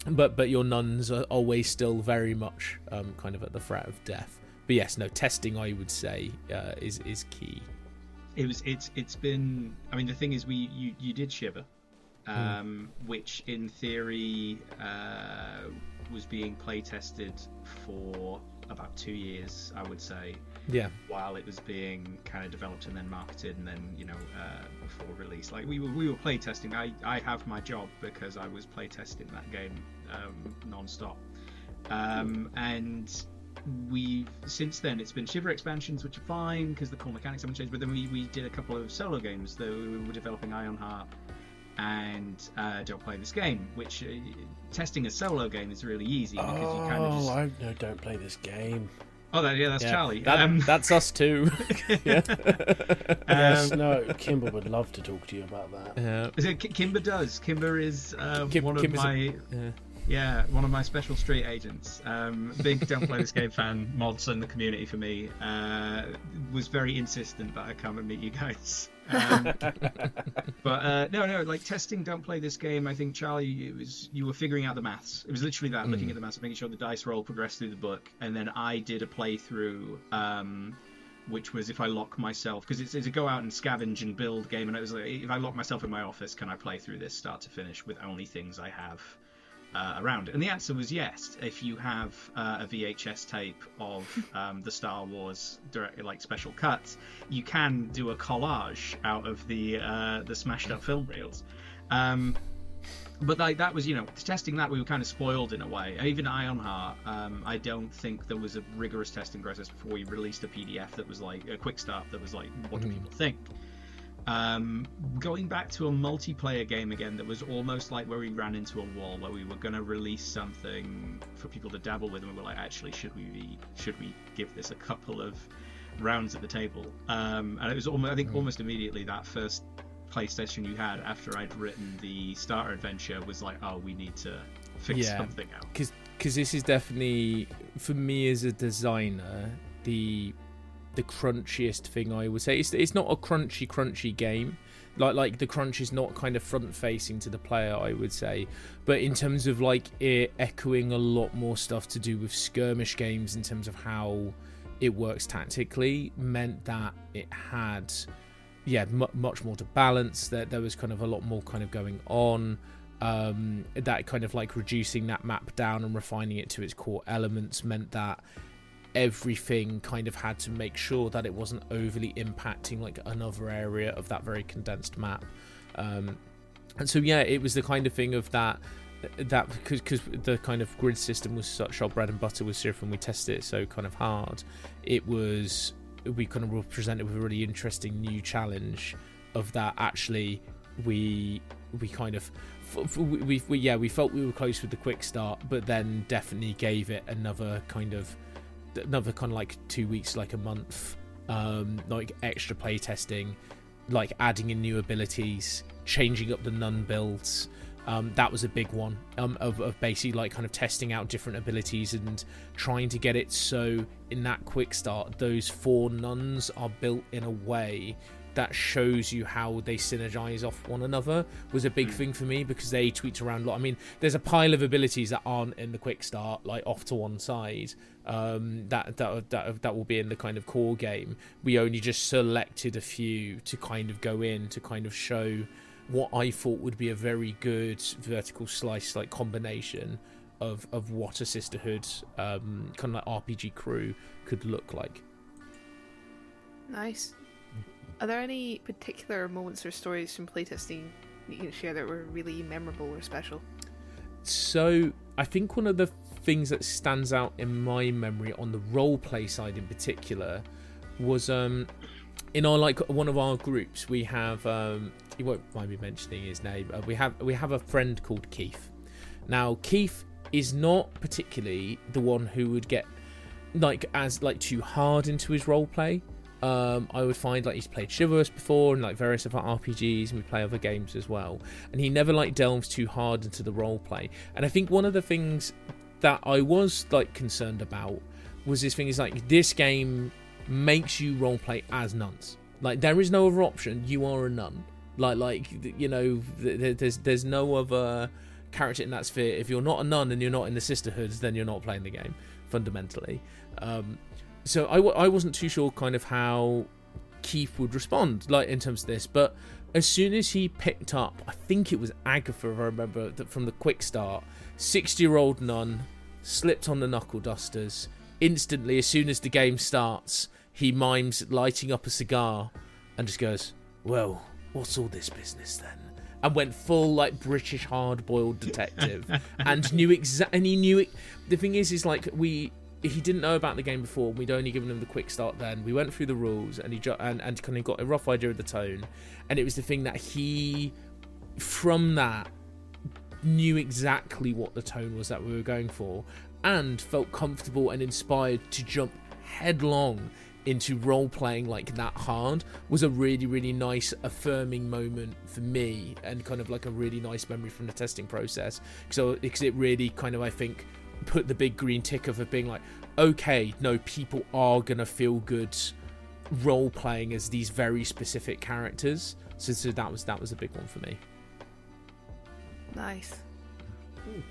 but but your nuns are always still very much um, kind of at the threat of death. But yes, no, testing I would say uh, is is key. It was it's it's been. I mean, the thing is, we you you did Shiver, um, mm. which in theory uh, was being play tested for about two years, I would say. Yeah. While it was being kind of developed and then marketed and then, you know, uh, before release. Like, we were we were play testing. I, I have my job because I was play testing that game um, non-stop. Um, and we've, since then, it's been Shiver expansions, which are fine because the core mechanics haven't changed. But then we, we did a couple of solo games that we were developing Ironheart and uh, Don't Play This Game, which uh, testing a solo game is really easy because oh, you kind of just... I no, Don't Play This Game. Oh, that, yeah, that's yeah, Charlie. That, um, that's us too. yeah. Yes, um, no, Kimber would love to talk to you about that. Yeah. So Kimber does. Kimber is uh, Kim, one of Kimber's my... A, yeah. Yeah, one of my special street agents. Um, big Don't Play This Game fan, mods in the community for me. Uh, was very insistent that I come and meet you guys. Um, but uh, no, no, like testing Don't Play This Game. I think Charlie, it was you were figuring out the maths. It was literally that, mm. looking at the maths, making sure the dice roll progressed through the book, and then I did a playthrough. Um, which was if I lock myself, because it's, it's a go out and scavenge and build game, and it was like, if I lock myself in my office, can I play through this start to finish with only things I have Uh, around it? And the answer was yes. If you have uh, a V H S tape of um, the Star Wars direct, like special cuts, you can do a collage out of the uh, the smashed up film reels. Um, but like that was, you know, testing that we were kind of spoiled in a way. Even Ironheart, um, I don't think there was a rigorous testing process before we released a P D F that was like a quick start that was like, what do Mm. people think? Um, going back to a multiplayer game again that was almost like where we ran into a wall, where we were going to release something for people to dabble with, and we were like, actually, should we be, should we give this a couple of rounds at the table? Um, and it was almost, I think, almost immediately that first PlayStation you had after I'd written the starter adventure was like, oh, we need to fix Yeah. something out. Because because this is definitely, for me as a designer, the the crunchiest thing I would say. It's it's not a crunchy crunchy game. Like like the crunch is not kind of front facing to the player, I would say. But in terms of like it echoing a lot more stuff to do with skirmish games in terms of how it works tactically, meant that it had yeah m- much more to balance. That there was kind of a lot more kind of going on. Um, that kind of like reducing that map down and refining it to its core elements meant that everything kind of had to make sure that it wasn't overly impacting like another area of that very condensed map. Um, and so yeah, it was the kind of thing of that that because because the kind of grid system was such our bread and butter with Civ, and we tested it so kind of hard, it was we kind of were presented with a really interesting new challenge of that actually we we kind of we, we, we yeah we felt we were close with the quick start, but then definitely gave it another kind of another kind of like two weeks like a month, um like extra play testing, like adding in new abilities, changing up the nun builds. Um that was a big one, um of, of basically like kind of testing out different abilities and trying to get it so in that quick start those four nuns are built in a way that shows you how they synergize off one another. Was a big mm. thing for me, because they tweaked around a lot. I mean, there's a pile of abilities that aren't in the quick start, like off to one side, um, that, that that that will be in the kind of core game. We only just selected a few to kind of go in to kind of show what I thought would be a very good vertical slice like combination of, of what a Sisterhood um, kind of like R P G crew could look like. Nice. Are there any particular moments or stories from playtesting that you can share that were really memorable or special? So I think one of the things that stands out in my memory on the roleplay side in particular was um, in our like one of our groups we have um, you won't mind me mentioning his name. Uh, we have we have a friend called Keith. Now Keith is not particularly the one who would get like as like too hard into his roleplay. Um, I would find like he's played Chivalrous before and like various other R P Gs, and we play other games as well, and he never like delves too hard into the role play. And I think one of the things that I was like concerned about was this thing is like this game makes you role play as nuns. Like there is no other option. You are a nun. Like like you know th- there's there's no other character in that sphere. If you're not a nun and you're not in the Sisterhood, then you're not playing the game, fundamentally. Um, so I, w- I wasn't too sure kind of how Keith would respond, like, in terms of this, but as soon as he picked up, I think it was Agatha, if I remember, that from the quick start, sixty-year-old nun, slipped on the knuckle dusters. Instantly, as soon as the game starts, he mimes lighting up a cigar and just goes, "Well, what's all this business then?" And went full, like, British hard-boiled detective. and knew exa- and he knew it. The thing is, is like, we... he didn't know about the game before. We'd only given him the quick start then. We went through the rules, and he ju- and, and kind of got a rough idea of the tone. And it was the thing that he, from that, knew exactly what the tone was that we were going for, and felt comfortable and inspired to jump headlong into role-playing like that hard. Was a really, really nice, affirming moment for me, and kind of like a really nice memory from the testing process. So, because it really kind of, I think, put the big green tick of it being like, okay, no, people are gonna feel good role playing as these very specific characters. So, so that was that was a big one for me. Nice. Fair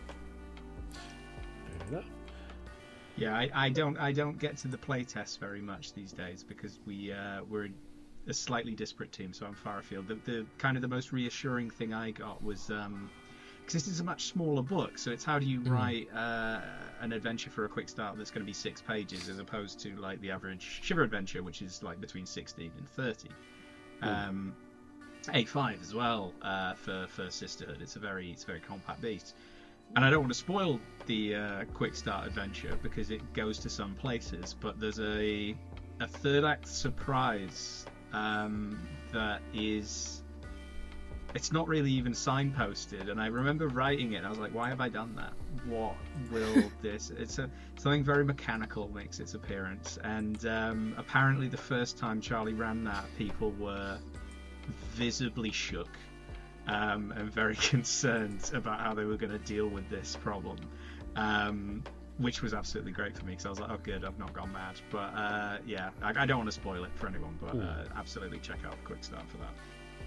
enough. Yeah, I, I don't I don't get to the playtest very much these days because we uh, we're a slightly disparate team, so I'm far afield. The, the kind of the most reassuring thing I got was um, because this is a much smaller book, so it's how do you Mm. write uh, an adventure for a quick start that's going to be six pages as opposed to like the average Shiver adventure, which is like between sixteen and thirty. Um, A five as well uh, for for Sisterhood. It's a very it's a very compact beast. And I don't want to spoil the uh, quick start adventure because it goes to some places, but there's a a third act surprise um, that is it's not really even signposted. And I remember writing it and I was like, why have I done that? What will this? It's a something very mechanical makes its appearance, and um, apparently the first time Charlie ran that, people were visibly shook. Um, and very concerned about how they were going to deal with this problem, um, which was absolutely great for me because I was like, oh good, I've not gone mad. But uh, yeah, I, I don't want to spoil it for anyone, but uh, absolutely check out Quick Start for that.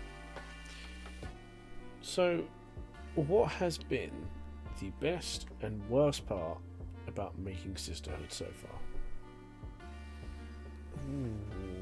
So, what has been the best and worst part about making Sisterhood so far? Ooh.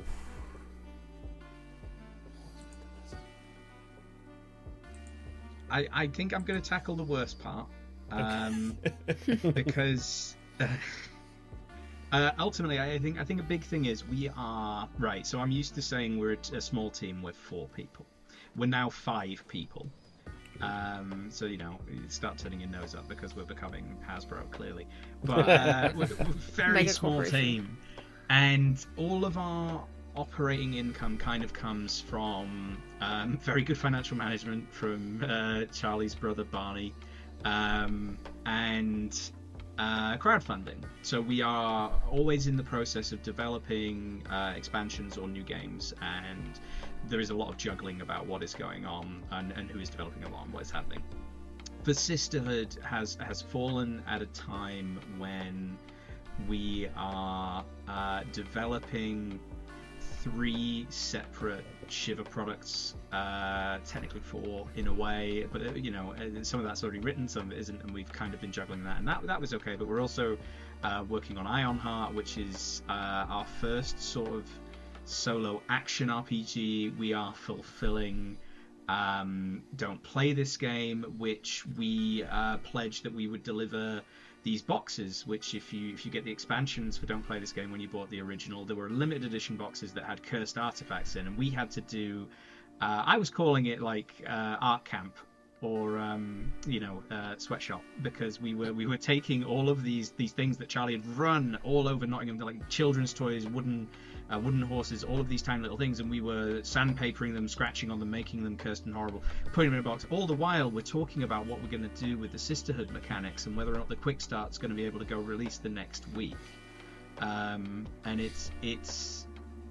I, I think I'm going to tackle the worst part um, because uh, uh, ultimately I think I think a big thing is we are right. So I'm used to saying we're a small team with four people. We're now five people. Um, so you know, start turning your nose up because we're becoming Hasbro clearly. But uh, we're, we're a very Mega small team, and all of our operating income kind of comes from um, very good financial management from uh, Charlie's brother Barney, um, and uh, crowdfunding. So we are always in the process of developing uh, expansions or new games, and there is a lot of juggling about what is going on and, and who is developing a lot and what is happening. The Sisterhood has has fallen at a time when we are uh, developing three separate Shiver products, uh, technically four in a way, but uh, you know, some of that's already written, some of it isn't, and we've kind of been juggling that, and that that was okay. But we're also uh, working on Ironheart, which is uh, our first sort of solo action R P G. We are fulfilling um, Don't Play This Game, which we uh, pledged that we would deliver these boxes, which if you if you get the expansions for Don't Play This Game when you bought the original, there were limited edition boxes that had cursed artifacts in, and we had to do uh, I was calling it like uh, art camp or um, you know uh, sweatshop, because we were we were taking all of these these things that Charlie had run all over Nottingham, like children's toys, wooden uh, wooden horses, all of these tiny little things, and we were sandpapering them, scratching on them, making them cursed and horrible, putting them in a box. All the while we're talking about what we're going to do with the Sisterhood mechanics and whether or not the Quick Start's going to be able to go release the next week. Um, and it's it's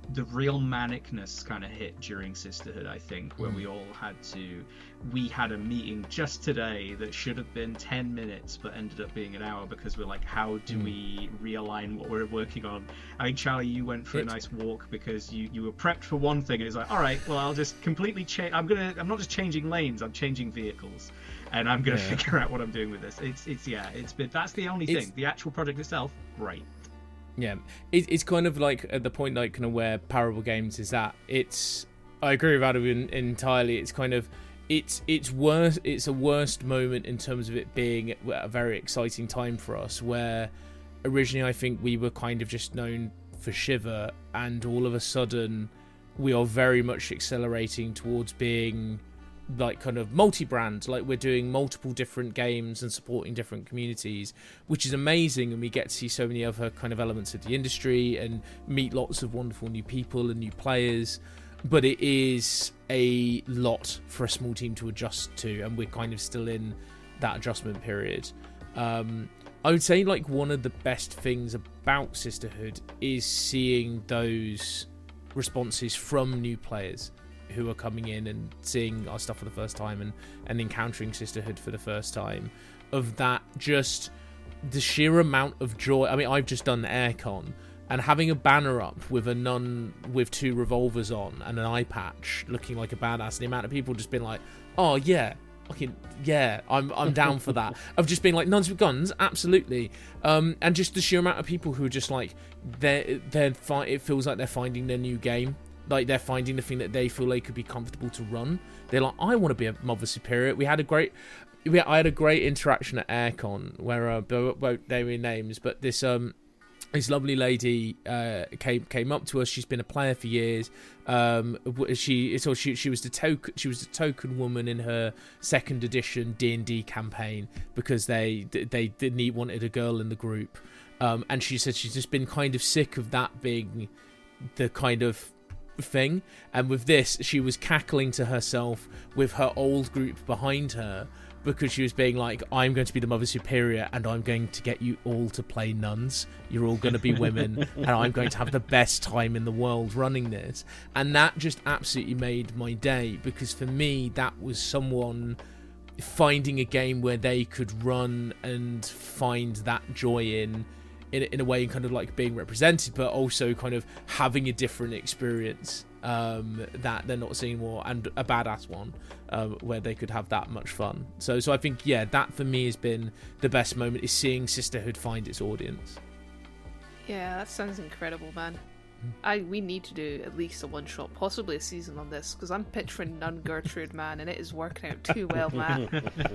the real manicness kind of hit during Sisterhood, I think, where Mm. we all had to, we had a meeting just today that should have been ten minutes but ended up being an hour because we're like, how do Mm. we realign what we're working on? I think, Charlie, you went for It's- a nice walk because you, you were prepped for one thing, and it's like, all right, well, I'll just completely change, I'm gonna, I'm not just changing lanes, I'm changing vehicles, and I'm gonna Yeah. figure out what I'm doing with this. It's, it's, yeah, it's been, that's the only It's- thing. The actual project itself, great. Yeah, it, it's kind of like at the point, like kind of where Parable Games is at. It's, I agree with Adam in, entirely. It's kind of, it's it's worse. It's a worst moment in terms of it being a very exciting time for us. Where originally I think we were kind of just known for Shiver, and all of a sudden we are very much accelerating towards being like kind of multi-brand, like we're doing multiple different games and supporting different communities, which is amazing, and we get to see so many other kind of elements of the industry and meet lots of wonderful new people and new players. But it is a lot for a small team to adjust to, and we're kind of still in that adjustment period. um I would say like one of the best things about Sisterhood is seeing those responses from new players who are coming in and seeing our stuff for the first time and, and encountering Sisterhood for the first time. Of that, just the sheer amount of joy. I mean, I've just done Aircon, and having a banner up with a nun with two revolvers on and an eye patch looking like a badass, and the amount of people just been like, oh yeah, fucking yeah, I'm I'm down for that. I've just been like, nuns with guns, absolutely. Um, and just the sheer amount of people who are just like, they're, they're fi- it feels like they're finding their new game. Like they're finding the thing that they feel they could be comfortable to run. They're like, I want to be a Mother Superior. We had a great, we I had a great interaction at Aircon where uh, I won't name any names, but this um this lovely lady uh, came came up to us. She's been a player for years. Um, she so she she was the token she was the token woman in her second edition D and D campaign because they they didn't wanted a girl in the group. Um, and she said she's just been kind of sick of that being the kind of thing, and with this she was cackling to herself with her old group behind her because she was being like, I'm going to be the Mother Superior and I'm going to get you all to play nuns, you're all going to be women, and I'm going to have the best time in the world running this. And that just absolutely made my day, because for me that was someone finding a game where they could run and find that joy in In, in a way, kind of like being represented, but also kind of having a different experience um, that they're not seeing more, and a badass one um, where they could have that much fun. So, so I think, yeah, that for me has been the best moment, is seeing Sisterhood find its audience. Yeah, that sounds incredible, man. I we need to do at least a one shot, possibly a season on this, because I'm picturing Nun Gertrude, man, and it is working out too well, man.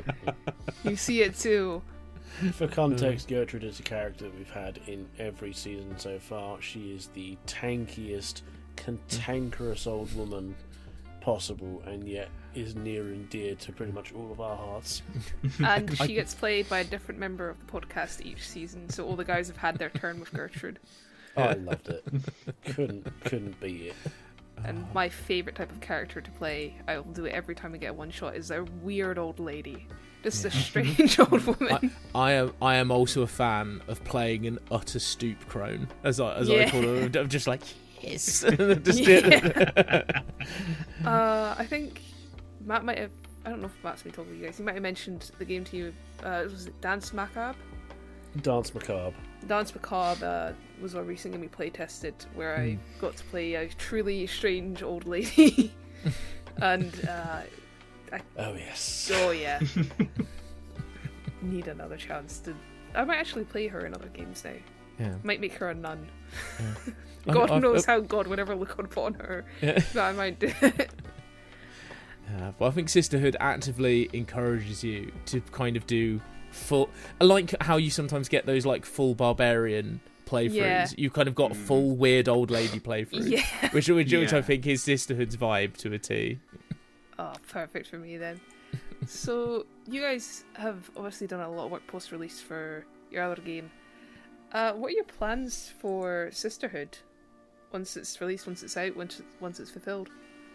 You see it too. For context, Gertrude is a character we've had in every season so far. She is the tankiest, cantankerous old woman possible, and yet is near and dear to pretty much all of our hearts. And she gets played by a different member of the podcast each season, so all the guys have had their turn with Gertrude. Oh, I loved it. couldn't couldn't beat it. And my favourite type of character to play, I will do it every time I get a one shot, is a weird old lady. Just a strange old woman. I, I am I am also a fan of playing an utter stoop crone, as I as Yeah. I call it. I'm just like, yes. Just Yeah. uh, I think Matt might have. I don't know if Matt's been talking to you guys. He might have mentioned the game to you. Uh, was it Dance Macabre? Dance Macabre. Dance Macabre uh, was a recent game we play tested where I got to play a truly strange old lady. And uh, Oh yes. oh yeah, need another chance to. I might actually play her in other games now. Yeah. Might make her a nun. I- God I've- knows I've- how God would ever look upon her. Yeah. But I might do it. Yeah, but I think Sisterhood actively encourages you to kind of do full. I like how you sometimes get those like full barbarian playthroughs. Yeah. You kind of got full weird old lady playthroughs, Yeah. which which, which I Yeah. think is Sisterhood's vibe to a T. Oh, perfect for me then. So, you guys have obviously done a lot of work post-release for your other game. Uh, what are your plans for Sisterhood? Once it's released, once it's out, once once it's fulfilled?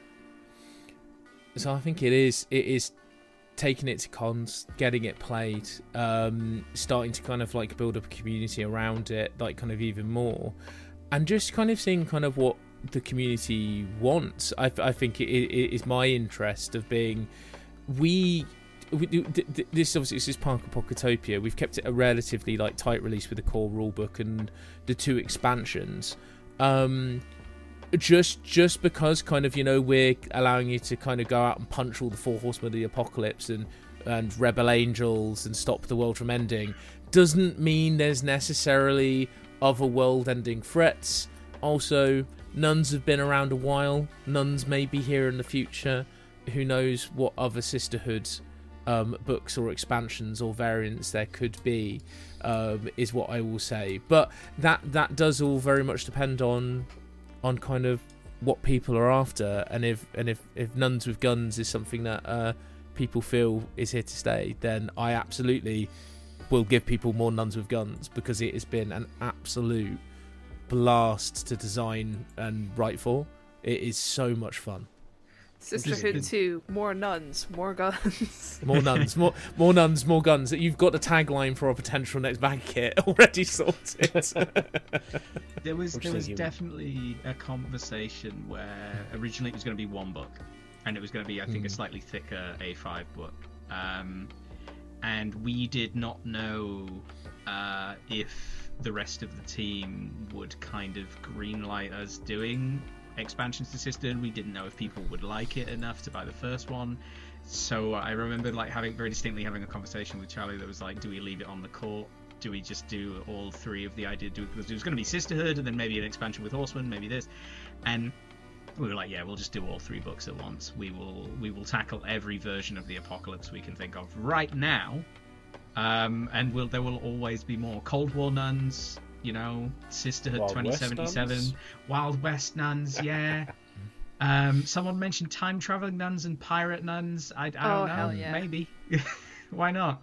So I think it is it is taking it to cons, getting it played, um, starting to kind of like build up a community around it, like kind of even more, and just kind of seeing kind of what the community wants. I, I think it, it is my interest of being we. We do, this obviously this is Parker Pocketopia. We've kept it a relatively like tight release with the core rulebook and the two expansions. Um, just just because kind of you know we're allowing you to kind of go out and punch all the four horsemen of the apocalypse and and rebel angels and stop the world from ending doesn't mean there's necessarily other world-ending threats. Also, nuns have been around a while. Nuns may be here in the future. Who knows what other sisterhoods. Um, books or expansions or variants there could be, um, is what I will say. But that that does all very much depend on on kind of what people are after, and if and if, if Nuns with Guns is something that uh, people feel is here to stay, then I absolutely will give people more Nuns with Guns, because it has been an absolute blast to design and write for. It is so much fun. Sisterhood two, more nuns, more guns. More nuns, more more nuns, more guns. You've got the tagline for our potential next bag kit already sorted. There was there was definitely a conversation where originally it was going to be one book, and it was going to be I think mm. a slightly thicker A five book, um, and we did not know uh, if the rest of the team would kind of greenlight us doing expansions to Sisterhood. We didn't know if people would like it enough to buy the first one, so I remember like having very distinctly having a conversation with Charlie that was like, do we leave it on the court, do we just do all three of the idea, do because it was going to be Sisterhood and then maybe an expansion with Horsemen, maybe this, and we were like, yeah, we'll just do all three books at once. We will we will tackle every version of the apocalypse we can think of right now, um, and we'll, there will always be more Cold War nuns, you know, Sisterhood Wild twenty seventy-seven, West Wild West nuns, yeah. um, someone mentioned time traveling nuns and pirate nuns. I, I don't oh, know, hell yeah. Maybe. Why not?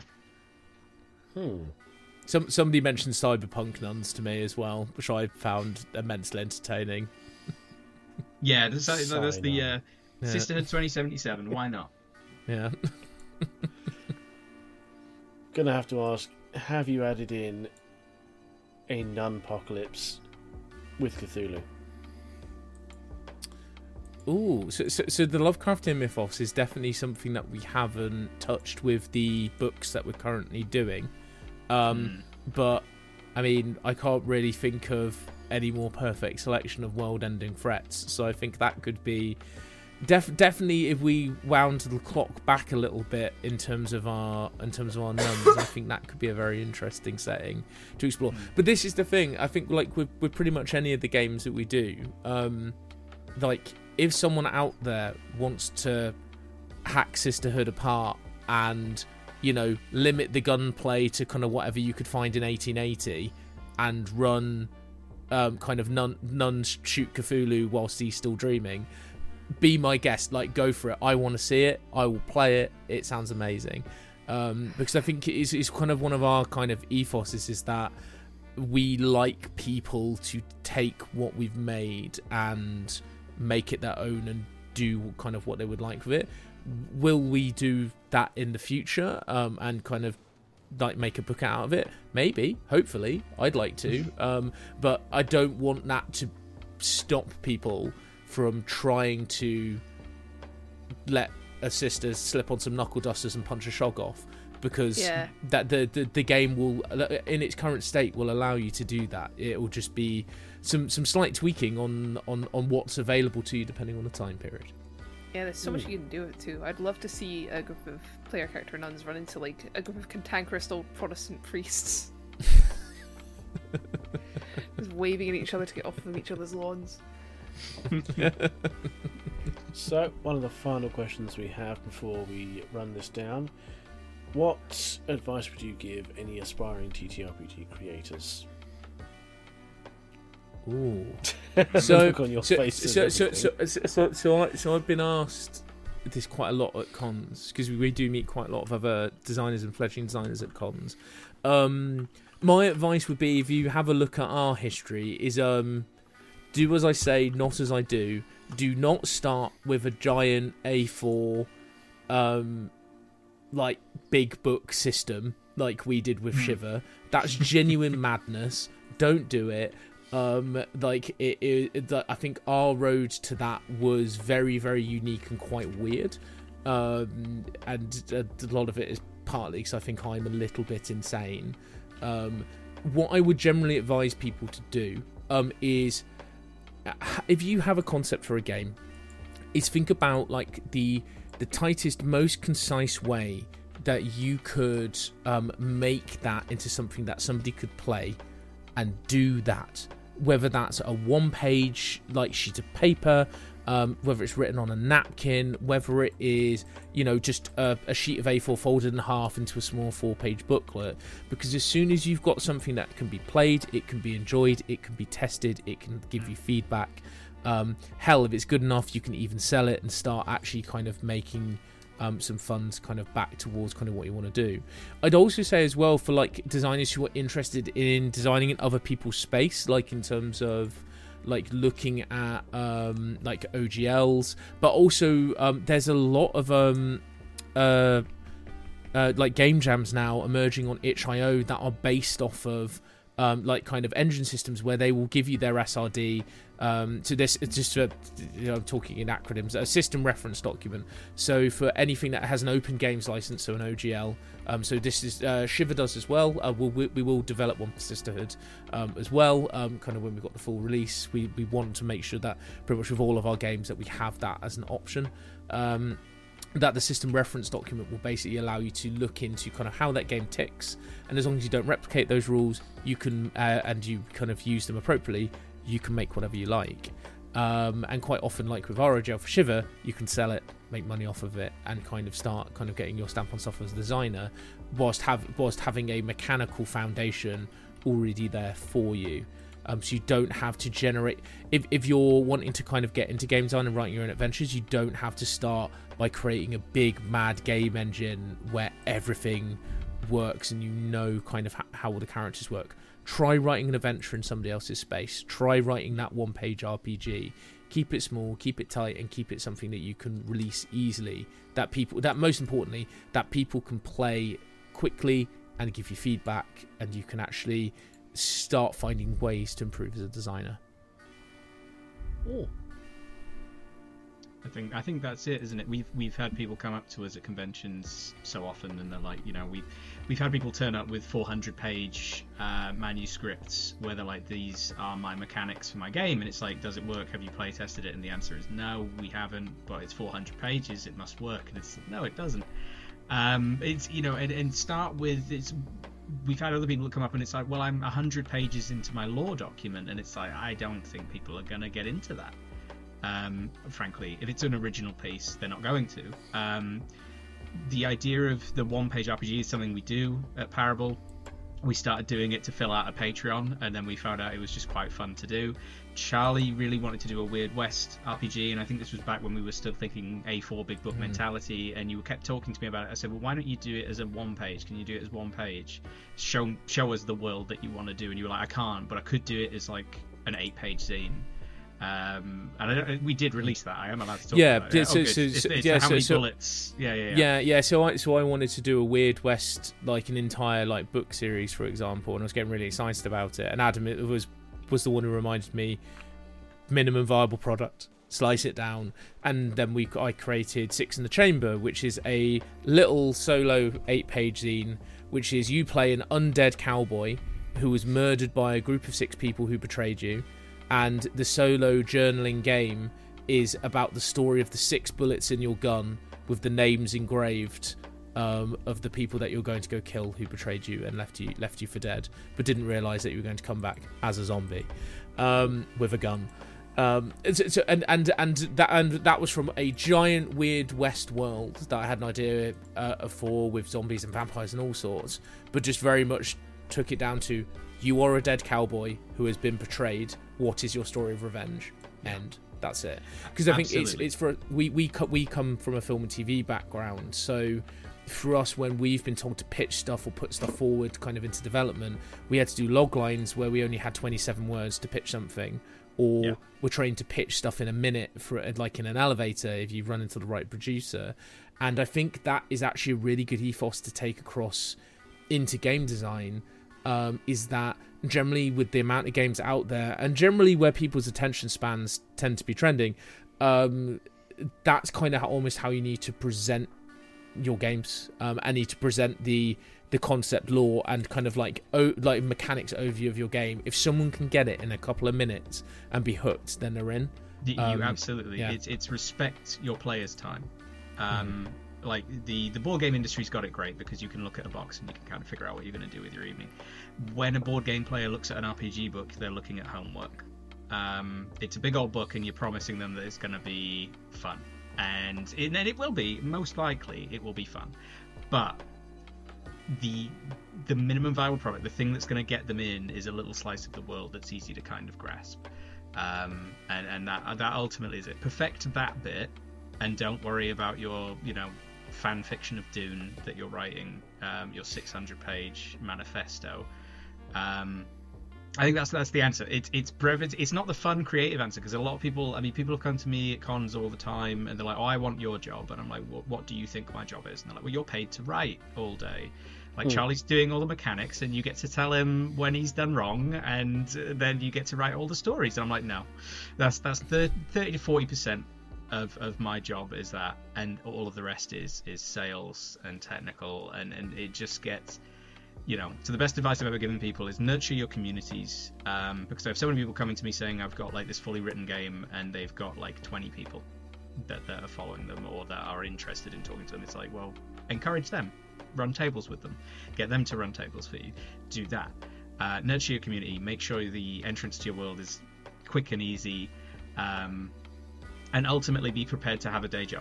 Hmm. Some somebody mentioned cyberpunk nuns to me as well, which I found immensely entertaining. Yeah, that's, that's the uh, Yeah. Sisterhood twenty seventy-seven. Why not? Yeah. Gonna have to ask, have you added in a nun-apocalypse with Cthulhu? Ooh, so, so so the Lovecraftian mythos is definitely something that we haven't touched with the books that we're currently doing. Um, mm. But, I mean, I can't really think of any more perfect selection of world-ending threats, so I think that could be... Def- definitely, if we wound the clock back a little bit in terms of our in terms of our nuns, I think that could be a very interesting setting to explore. Mm. But this is the thing, I think, like with, with pretty much any of the games that we do, um, like, if someone out there wants to hack Sisterhood apart and, you know, limit the gunplay to kind of whatever you could find in eighteen eighty and run um, kind of nun- nuns shoot Cthulhu whilst he's still dreaming, be my guest. Like, go for it. I want to see it. I will play it. It sounds amazing. Um, because I think it's, it's kind of one of our kind of ethoses is that we like people to take what we've made and make it their own and do kind of what they would like with it. Will we do that in the future um, and kind of like make a book out of it? Maybe, hopefully. I'd like to, um, but I don't want that to stop people from trying to let a sister slip on some knuckle dusters and punch a shog off, because yeah. that the, the the game will, in its current state, will allow you to do that. It will just be some some slight tweaking on on on what's available to you depending on the time period. Yeah, there's so much you can do with it too. I'd love to see a group of player character nuns run into like a group of cantankerous old Protestant priests, just waving at each other to get off of each other's lawns. So, one of the final questions we have before we run this down: what advice would you give any aspiring T T R P G creators? Ooh. So, look on your so, face so, so, so, so, so, so, I, so I've been asked this quite a lot at cons, because we do meet quite a lot of other designers and fledgling designers at cons. Um, my advice would be, if you have a look at our history, is um, do as I say, not as I do. Do not start with a giant A four, um, like big book system like we did with Shiver. That's genuine madness. Don't do it. Um, like it, it, it, I think our road to that was very, very unique and quite weird. Um, and a lot of it is partly because I think I'm a little bit insane. Um, what I would generally advise people to do um, is, if you have a concept for a game, is think about like the the tightest, most concise way that you could um, make that into something that somebody could play and do that. Whether that's a one-page like sheet of paper, um, whether it's written on a napkin, whether it is, you know, just a, a sheet of A four folded in half into a small four-page booklet. Because as soon as you've got something that can be played, it can be enjoyed, it can be tested, it can give you feedback. Um, hell, if it's good enough, you can even sell it and start actually kind of making um, some funds kind of back towards kind of what you want to do. I'd also say as well for like designers who are interested in designing in other people's space, like in terms of like looking at um, like O G Ls, but also um, there's a lot of um, uh, uh, like game jams now emerging on itch dot io that are based off of Um, like kind of engine systems where they will give you their S R D. Um, so this it's just a, you know, I'm talking in acronyms, a system reference document. So for anything that has an Open Games license, so an O G L. Um, so this is uh, Shiver does as well. Uh, we'll, we, we will develop one for Sisterhood um, as well. Um, kind of when we've got the full release, we we want to make sure that pretty much with all of our games that we have that as an option. Um, that the system reference document will basically allow you to look into kind of how that game ticks, and as long as you don't replicate those rules, you can uh, and you kind of use them appropriately, you can make whatever you like. Um, and quite often, like with our O G L for Shiver, you can sell it, make money off of it, and kind of start kind of getting your stamp on stuff as a designer, whilst have whilst having a mechanical foundation already there for you. Um, so you don't have to generate. If if you're wanting to kind of get into game design and writing your own adventures, you don't have to start by creating a big mad game engine where everything works and you know kind of how all the characters work. Try writing an adventure in somebody else's space. Try writing that one-page R P G. Keep it small, keep it tight, and keep it something that you can release easily. That people, that most importantly, that people can play quickly and give you feedback, and you can actually start finding ways to improve as a designer. Oh. I think I think that's it, isn't it? We've we've had people come up to us at conventions so often, and they're like, you know, we've we've had people turn up with four hundred page uh, manuscripts where they're like, these are my mechanics for my game, and it's like, does it work? Have you play tested it? And the answer is no, we haven't. But it's four hundred pages, it must work. And it's no, it doesn't. Um, it's you know, and, and start with it's. We've had other people come up and it's like, well, I'm one hundred pages into my lore document, and it's like, I don't think people are going to get into that. Um, frankly, if it's an original piece, they're not going to. Um, the idea of the one-page R P G is something we do at Parable. We started doing it to fill out a Patreon, and then we found out it was just quite fun to do. Charlie really wanted to do a Weird West R P G, and I think this was back when we were still thinking A four big book mm. mentality, and you kept talking to me about it. I said, well, why don't you do it as a one page? Can you do it as one page? Show show us the world that you want to do. And you were like, I can't, but I could do it as like an eight page zine. Um, and I don't, we did release that. I am allowed to talk yeah, about it. So, oh, so, it's, so, it's yeah, how so, many so, bullets? Yeah, yeah, yeah. Yeah, yeah. So I, so I wanted to do a Weird West, like an entire like book series, for example, and I was getting really excited about it. And Adam it was was the one who reminded me, minimum viable product, slice it down, and then we I created Six in the Chamber, which is a little solo eight-page zine, which is you play an undead cowboy who was murdered by a group of six people who betrayed you. And the solo journaling game is about the story of the six bullets in your gun with the names engraved um, of the people that you're going to go kill who betrayed you and left you left you for dead, but didn't realise that you were going to come back as a zombie um, with a gun. Um, so, and and and that and that was from a giant Weird West world that I had an idea uh, for, with zombies and vampires and all sorts, but just very much took it down to, you are a dead cowboy who has been betrayed. What is your story of revenge? And that's it. Because I think it's it's for we we we come from a film and T V background, so for us, when we've been told to pitch stuff or put stuff forward, kind of into development, we had to do log lines where we only had twenty-seven words to pitch something, or yeah. we're trained to pitch stuff in a minute for like in an elevator if you run into the right producer. And I think that is actually a really good ethos to take across into game design. um, is that generally with the amount of games out there, and generally where people's attention spans tend to be trending, um, that's kind of how, almost how you need to present your games, um, and need to present the the concept lore and kind of like oh, like mechanics overview of your game. If someone can get it in a couple of minutes and be hooked, then they're in. You Um, absolutely. yeah. It's it's respect your players' time. Um, mm-hmm. Like the the board game industry's got it great because you can look at a box and you can kind of figure out what you're going to do with your evening. When a board game player looks at an R P G book, they're looking at homework. Um, it's a big old book, and you're promising them that it's going to be fun, and it, and it will be. Most likely, it will be fun, but the the minimum viable product, the thing that's going to get them in, is a little slice of the world that's easy to kind of grasp. Um, and and that that ultimately is it. Perfect that bit, and don't worry about your you know fan fiction of Dune that you're writing, um, your six hundred page manifesto. Um, I think that's that's the answer. It's it's brevity. It's not the fun creative answer, because a lot of people. I mean, people have come to me at cons all the time, and they're like, "Oh, I want your job," and I'm like, "What, what do you think my job is?" And they're like, "Well, you're paid to write all day." Like, mm. Charlie's doing all the mechanics, and you get to tell him when he's done wrong, and then you get to write all the stories. And I'm like, no, that's that's thirty to forty percent of, of my job is that, and all of the rest is is sales and technical, and, and it just gets, you know. So the best advice I've ever given people is nurture your communities, um, because I have so many people coming to me saying I've got like this fully written game, and they've got like twenty people that, that are following them or that are interested in talking to them. It's like, well, encourage them. Run tables with them, get them to run tables for you. Do that. Uh, nurture your community. Make sure the entrance to your world is quick and easy, um, and ultimately be prepared to have a day job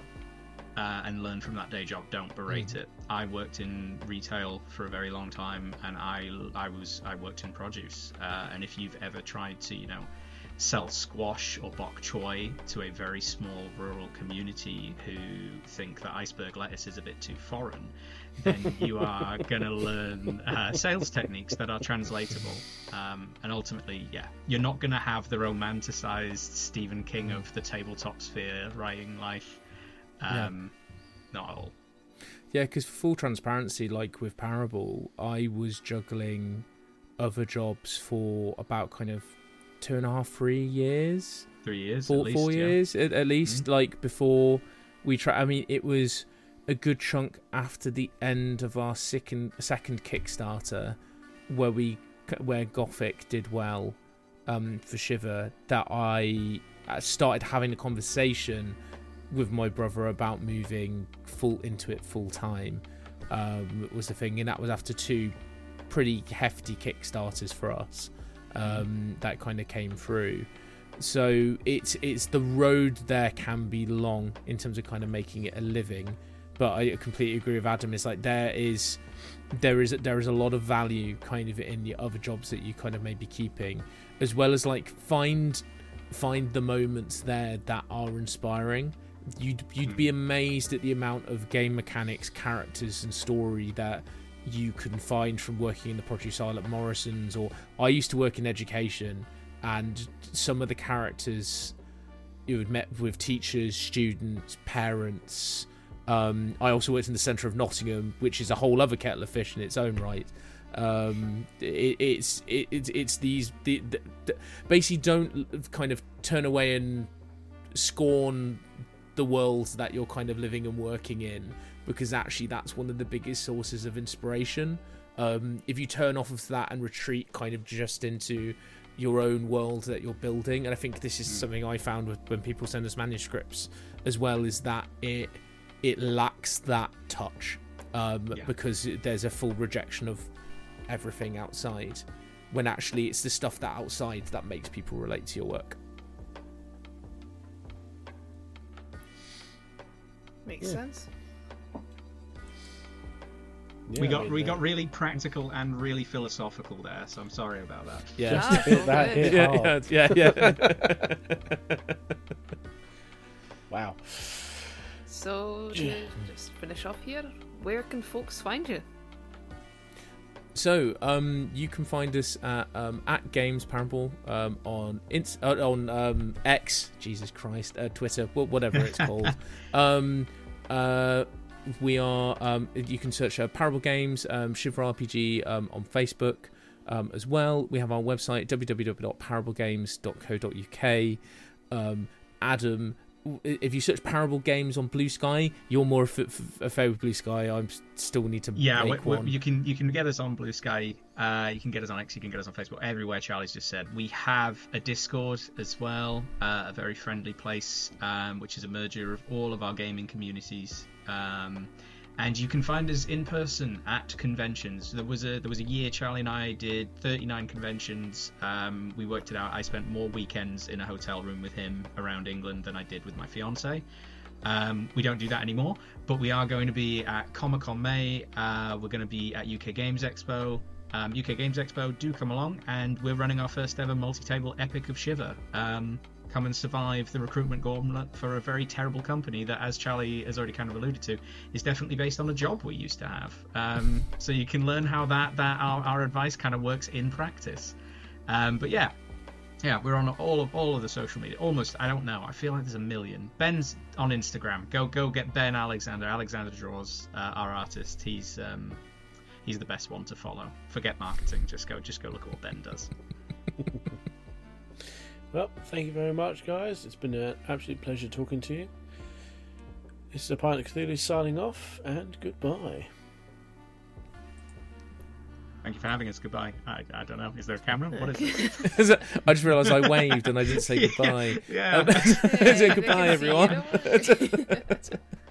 uh, and learn from that day job. Don't berate mm. it. I worked in retail for a very long time, and I I was I worked in produce. Uh, and if you've ever tried to you know sell squash or bok choy to a very small rural community who think that iceberg lettuce is a bit too foreign, then you are going to learn uh, sales techniques that are translatable. Um, and ultimately, yeah, you're not going to have the romanticized Stephen King of the tabletop sphere writing life. Um, yeah. Not at all. Yeah, because for full transparency, like with Parable, I was juggling other jobs for about kind of two and a half, three years, three years, four, at least, four yeah. years at, at least. Mm-hmm. Like before we try. I mean, it was a good chunk after the end of our second second Kickstarter, where we where Gothic did well um, for Shiver, that I started having a conversation with my brother about moving full into it full time. Um, was the thing, and that was after two pretty hefty Kickstarters for us. Um, that kind of came through, so it's it's the road there can be long in terms of kind of making it a living, but I completely agree with Adam. It's like there is there is there is a lot of value kind of in the other jobs that you kind of may be keeping, as well as like find find the moments there that are inspiring. You'd you'd be amazed at the amount of game mechanics, characters, and story that you can find from working in the produce aisle at Morrison's. Or I used to work in education, and some of the characters you had met with teachers, students, parents. Um, I also worked in the centre of Nottingham, which is a whole other kettle of fish in its own right. Um, it, it's it, it's it's these the, the, the, basically don't kind of turn away and scorn the world that you're kind of living and working in, because actually that's one of the biggest sources of inspiration. Um, if you turn off of that and retreat kind of just into your own world that you're building, and I think this is something I found with when people send us manuscripts as well, is that it it lacks that touch, um, yeah. because there's a full rejection of everything outside, when actually it's the stuff that outside that makes people relate to your work. Makes yeah. sense. Yeah, we got we got really practical and really philosophical there, so I'm sorry about that. Yeah, Just a bit that hit yeah, hard. yeah, yeah, yeah. Wow. So to just finish off here, where can folks find you? So um, you can find us at um, at Games Parable um, on Inst- uh, on um, X, Jesus Christ, uh, Twitter, whatever it's called. um, uh, we are. Um, you can search uh, Parable Games, um, Shiver R P G um, on Facebook. um, as well. We have our website, w w w dot parable games dot co dot u k. Um, Adam, if you search Parable Games on Blue Sky, you're more f- f- affair with Blue Sky. I still need to yeah, make we, we, one. you can you can get us on Blue Sky. Uh, you can get us on X. You can get us on Facebook. Everywhere. Charlie's just said we have a Discord as well, uh, a very friendly place, um, which is a merger of all of our gaming communities. Um, and you can find us in person at conventions. There was a there was a year Charlie and I did thirty-nine conventions. Um, we worked it out. I spent more weekends in a hotel room with him around England than I did with my fiance. Um, we don't do that anymore, but we are going to be at Comic-Con May. Uh, we're going to be at U K Games Expo. Um, U K Games Expo, do come along, and we're running our first ever multi-table Epic of Shiver. Um, come and survive the recruitment gauntlet for a very terrible company that, as Charlie has already kind of alluded to, is definitely based on a job we used to have. Um, so you can learn how that, that our, our advice kind of works in practice. Um, but yeah, yeah, we're on all of all of the social media. Almost, I don't know. I feel like there's a million. Ben's on Instagram. Go go get Ben Alexander. Alexander Draws, uh, our artist. He's um, he's the best one to follow. Forget marketing. Just go just go look at what Ben does. Well, thank you very much, guys. It's been an absolute pleasure talking to you. This is a Pint of Cthulhu signing off, and goodbye. Thank you for having us. Goodbye. I, I don't know. Is there a camera? What is it? I just realised I waved and I didn't say goodbye. Yeah. Um, Yeah, so they goodbye, can see you, everyone. don't worry.